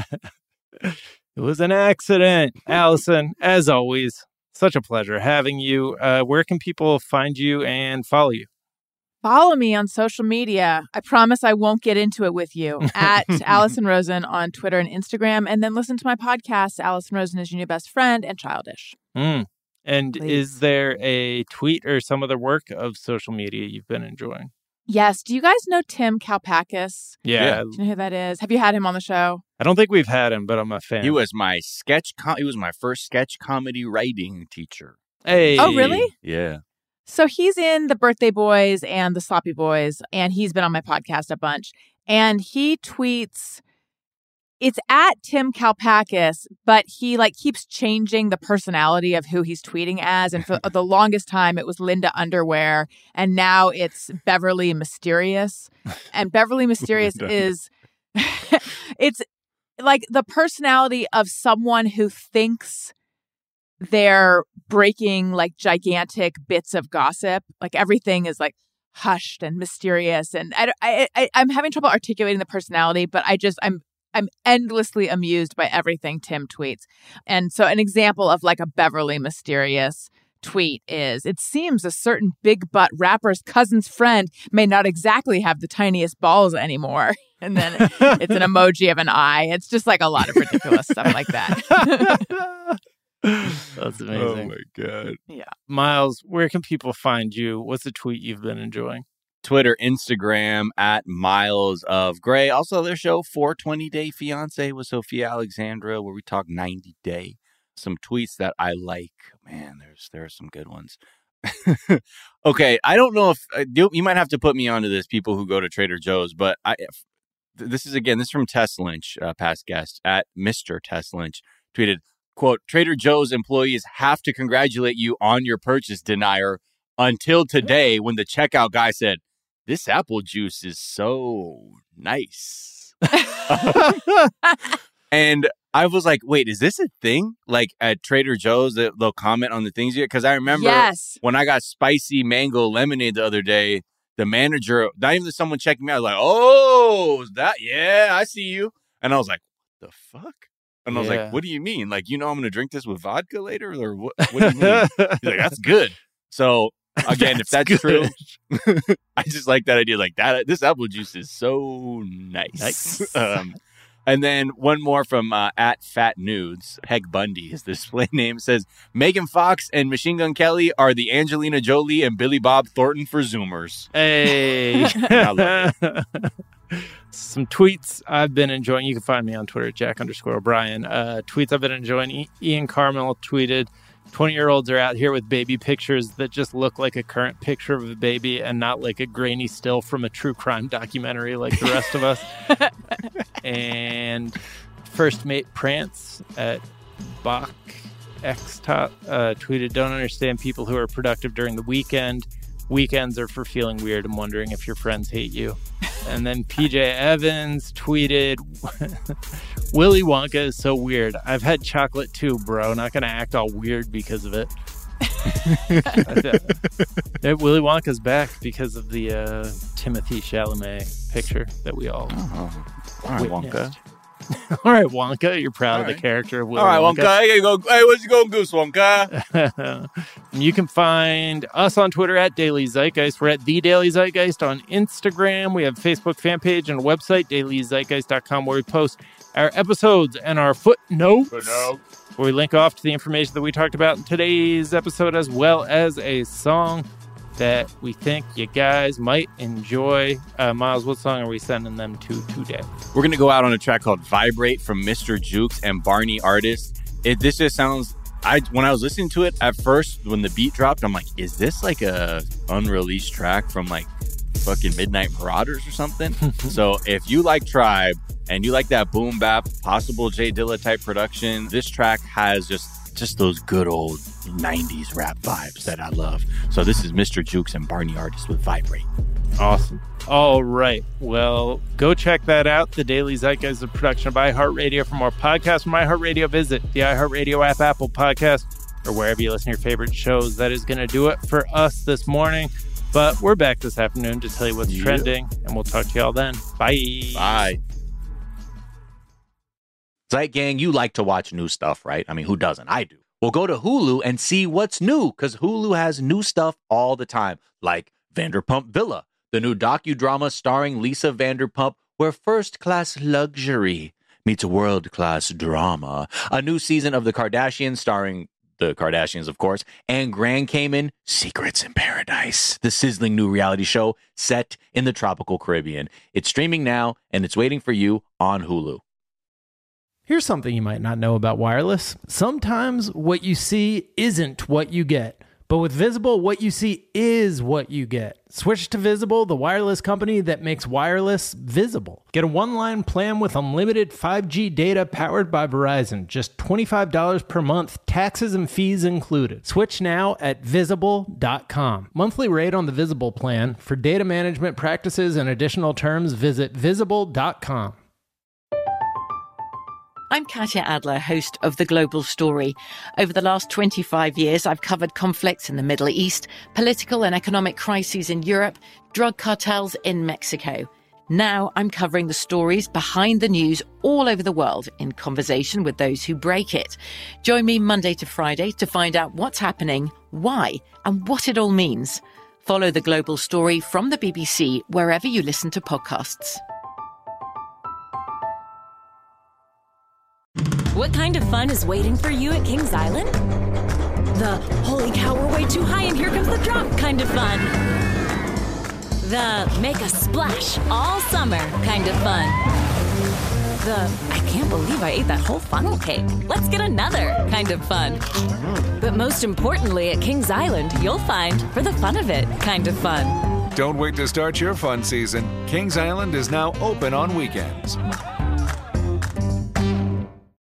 behind. It was an accident, Allison. As always, such a pleasure having you. Uh, where can people find you and follow you? Follow me on social media. I promise I won't get into it with you. At Allison Rosen on Twitter and Instagram. And then listen to my podcast, Allison Rosen is Your New Best Friend, and Childish. Mm. And Please. Is there a tweet or some other work of social media you've been enjoying? Yes. Do you guys know Tim Kalpakis? Yeah. Do you know who that is? Have you had him on the show? I don't think we've had him, but I'm a fan. He was my sketch. Com- he was my first sketch comedy writing teacher. Hey. Oh, really? Yeah. So he's in The Birthday Boys and The Sloppy Boys, and he's been on my podcast a bunch. And he tweets, it's at Tim Kalpakis, but he like keeps changing the personality of who he's tweeting as. And for the longest time, it was Linda Underwear, and now it's Beverly Mysterious. And Beverly Mysterious is, it's like the personality of someone who thinks they're breaking like gigantic bits of gossip. Like everything is like hushed and mysterious. And I, I, I, I'm having trouble articulating the personality, but I just, I'm, I'm endlessly amused by everything Tim tweets. And so an example of like a Beverly Mysterious tweet is, it seems a certain big butt rapper's cousin's friend may not exactly have the tiniest balls anymore. And then it's an emoji of an eye. It's just like a lot of ridiculous stuff like that. That's amazing. Oh, my God. Yeah. Miles, where can people find you? What's a tweet you've been enjoying? Twitter, Instagram, at Miles of Gray. Also, their show, four twenty Day Fiancé with Sophia Alexandra, where we talk ninety day. Some tweets that I like. Man, there's there are some good ones. Okay, I don't know if uh, you, you might have to put me onto this, people who go to Trader Joe's, but I if, this is, again, this is from Tess Lynch, uh, past guest, at Mister Tess Lynch, tweeted, quote, Trader Joe's employees have to congratulate you on your purchase, denier, until today when the checkout guy said, this apple juice is so nice. And I was like, wait, is this a thing? Like at Trader Joe's, they'll comment on the things you get? Because I remember yes. when I got spicy mango lemonade the other day, the manager, not even someone checking me out, was like, oh, is that, yeah, I see you. And I was like, what the fuck? And I was Yeah. like, what do you mean? Like, you know, I'm going to drink this with vodka later? Or what, what do you mean? He's like, that's good. So, again, if that's true, I just like that idea. Like, that, this apple juice is so nice. Nice. um, and then one more from uh, at Fat Nudes. Peg Bundy is the display name. It says, Megan Fox and Machine Gun Kelly are the Angelina Jolie and Billy Bob Thornton for Zoomers. Hey. I love it. Some tweets I've been enjoying. You can find me on Twitter at Jack underscore O'Brien. Uh, tweets I've been enjoying. I- Ian Carmel tweeted, twenty-year-olds are out here with baby pictures that just look like a current picture of a baby and not like a grainy still from a true crime documentary like the rest of us. And First Mate Prance at Bach X Top uh, tweeted, don't understand people who are productive during the weekend. Weekends are for feeling weird and wondering if your friends hate you. And then P J Evans tweeted, Willy Wonka is so weird. I've had chocolate too, bro. Not going to act all weird because of it. Yeah, Willy Wonka's back because of the uh, Timothy Chalamet picture that we all Oh, all right, witnessed. Wonka. All right, Wonka. You're proud All of right. the character of Willy All right, Wonka. Wonka. Here you go. Hey, where's you going, Goose Wonka? You can find us on Twitter at Daily Zeitgeist. We're at The Daily Zeitgeist on Instagram. We have a Facebook fan page and a website, daily zeitgeist dot com, where we post our episodes and our footnotes, where we link off to the information that we talked about in today's episode, as well as a song that we think you guys might enjoy. Uh, Miles, what song are we sending them to today? We're going to go out on a track called Vibrate from Mister Jukes and Barney Artist. It, this just sounds, I when I was listening to it at first, when the beat dropped, I'm like, is this like a unreleased track from like fucking Midnight Marauders or something? So if you like Tribe and you like that boom bap, possible Jay Dilla type production, this track has just just those good old nineties rap vibes that I love. So this is Mister Jukes and Barney Artist with Vibrate. Awesome. All right. Well, go check that out. The Daily Zeitgeist is a production of iHeartRadio. For more podcasts from iHeartRadio, visit the iHeartRadio app, Apple Podcast, or wherever you listen to your favorite shows. That is going to do it for us this morning. But we're back this afternoon to tell you what's Yeah. trending, and we'll talk to y'all then. Bye. Bye. Zeit Gang, you like to watch new stuff, right? I mean, who doesn't? I do. Well, go to Hulu and see what's new, because Hulu has new stuff all the time, like Vanderpump Villa, the new docudrama starring Lisa Vanderpump, where first-class luxury meets world-class drama. A new season of The Kardashians starring the Kardashians, of course, and Grand Cayman, Secrets in Paradise, the sizzling new reality show set in the tropical Caribbean. It's streaming now, and it's waiting for you on Hulu. Here's something you might not know about wireless. Sometimes what you see isn't what you get. But with Visible, what you see is what you get. Switch to Visible, the wireless company that makes wireless visible. Get a one-line plan with unlimited five G data powered by Verizon. Just twenty-five dollars per month, taxes and fees included. Switch now at visible dot com. Monthly rate on the Visible plan. For data management practices and additional terms, visit visible dot com. I'm Katya Adler, host of The Global Story. Over the last twenty-five years, I've covered conflicts in the Middle East, political and economic crises in Europe, drug cartels in Mexico. Now I'm covering the stories behind the news all over the world in conversation with those who break it. Join me Monday to Friday to find out what's happening, why, and what it all means. Follow The Global Story from the B B C wherever you listen to podcasts. What kind of fun is waiting for you at Kings Island? The holy cow, we're way too high and here comes the drop kind of fun. The make a splash all summer kind of fun. The I can't believe I ate that whole funnel cake. Let's get another kind of fun. But most importantly, at Kings Island, you'll find for the fun of it kind of fun. Don't wait to start your fun season. Kings Island is now open on weekends.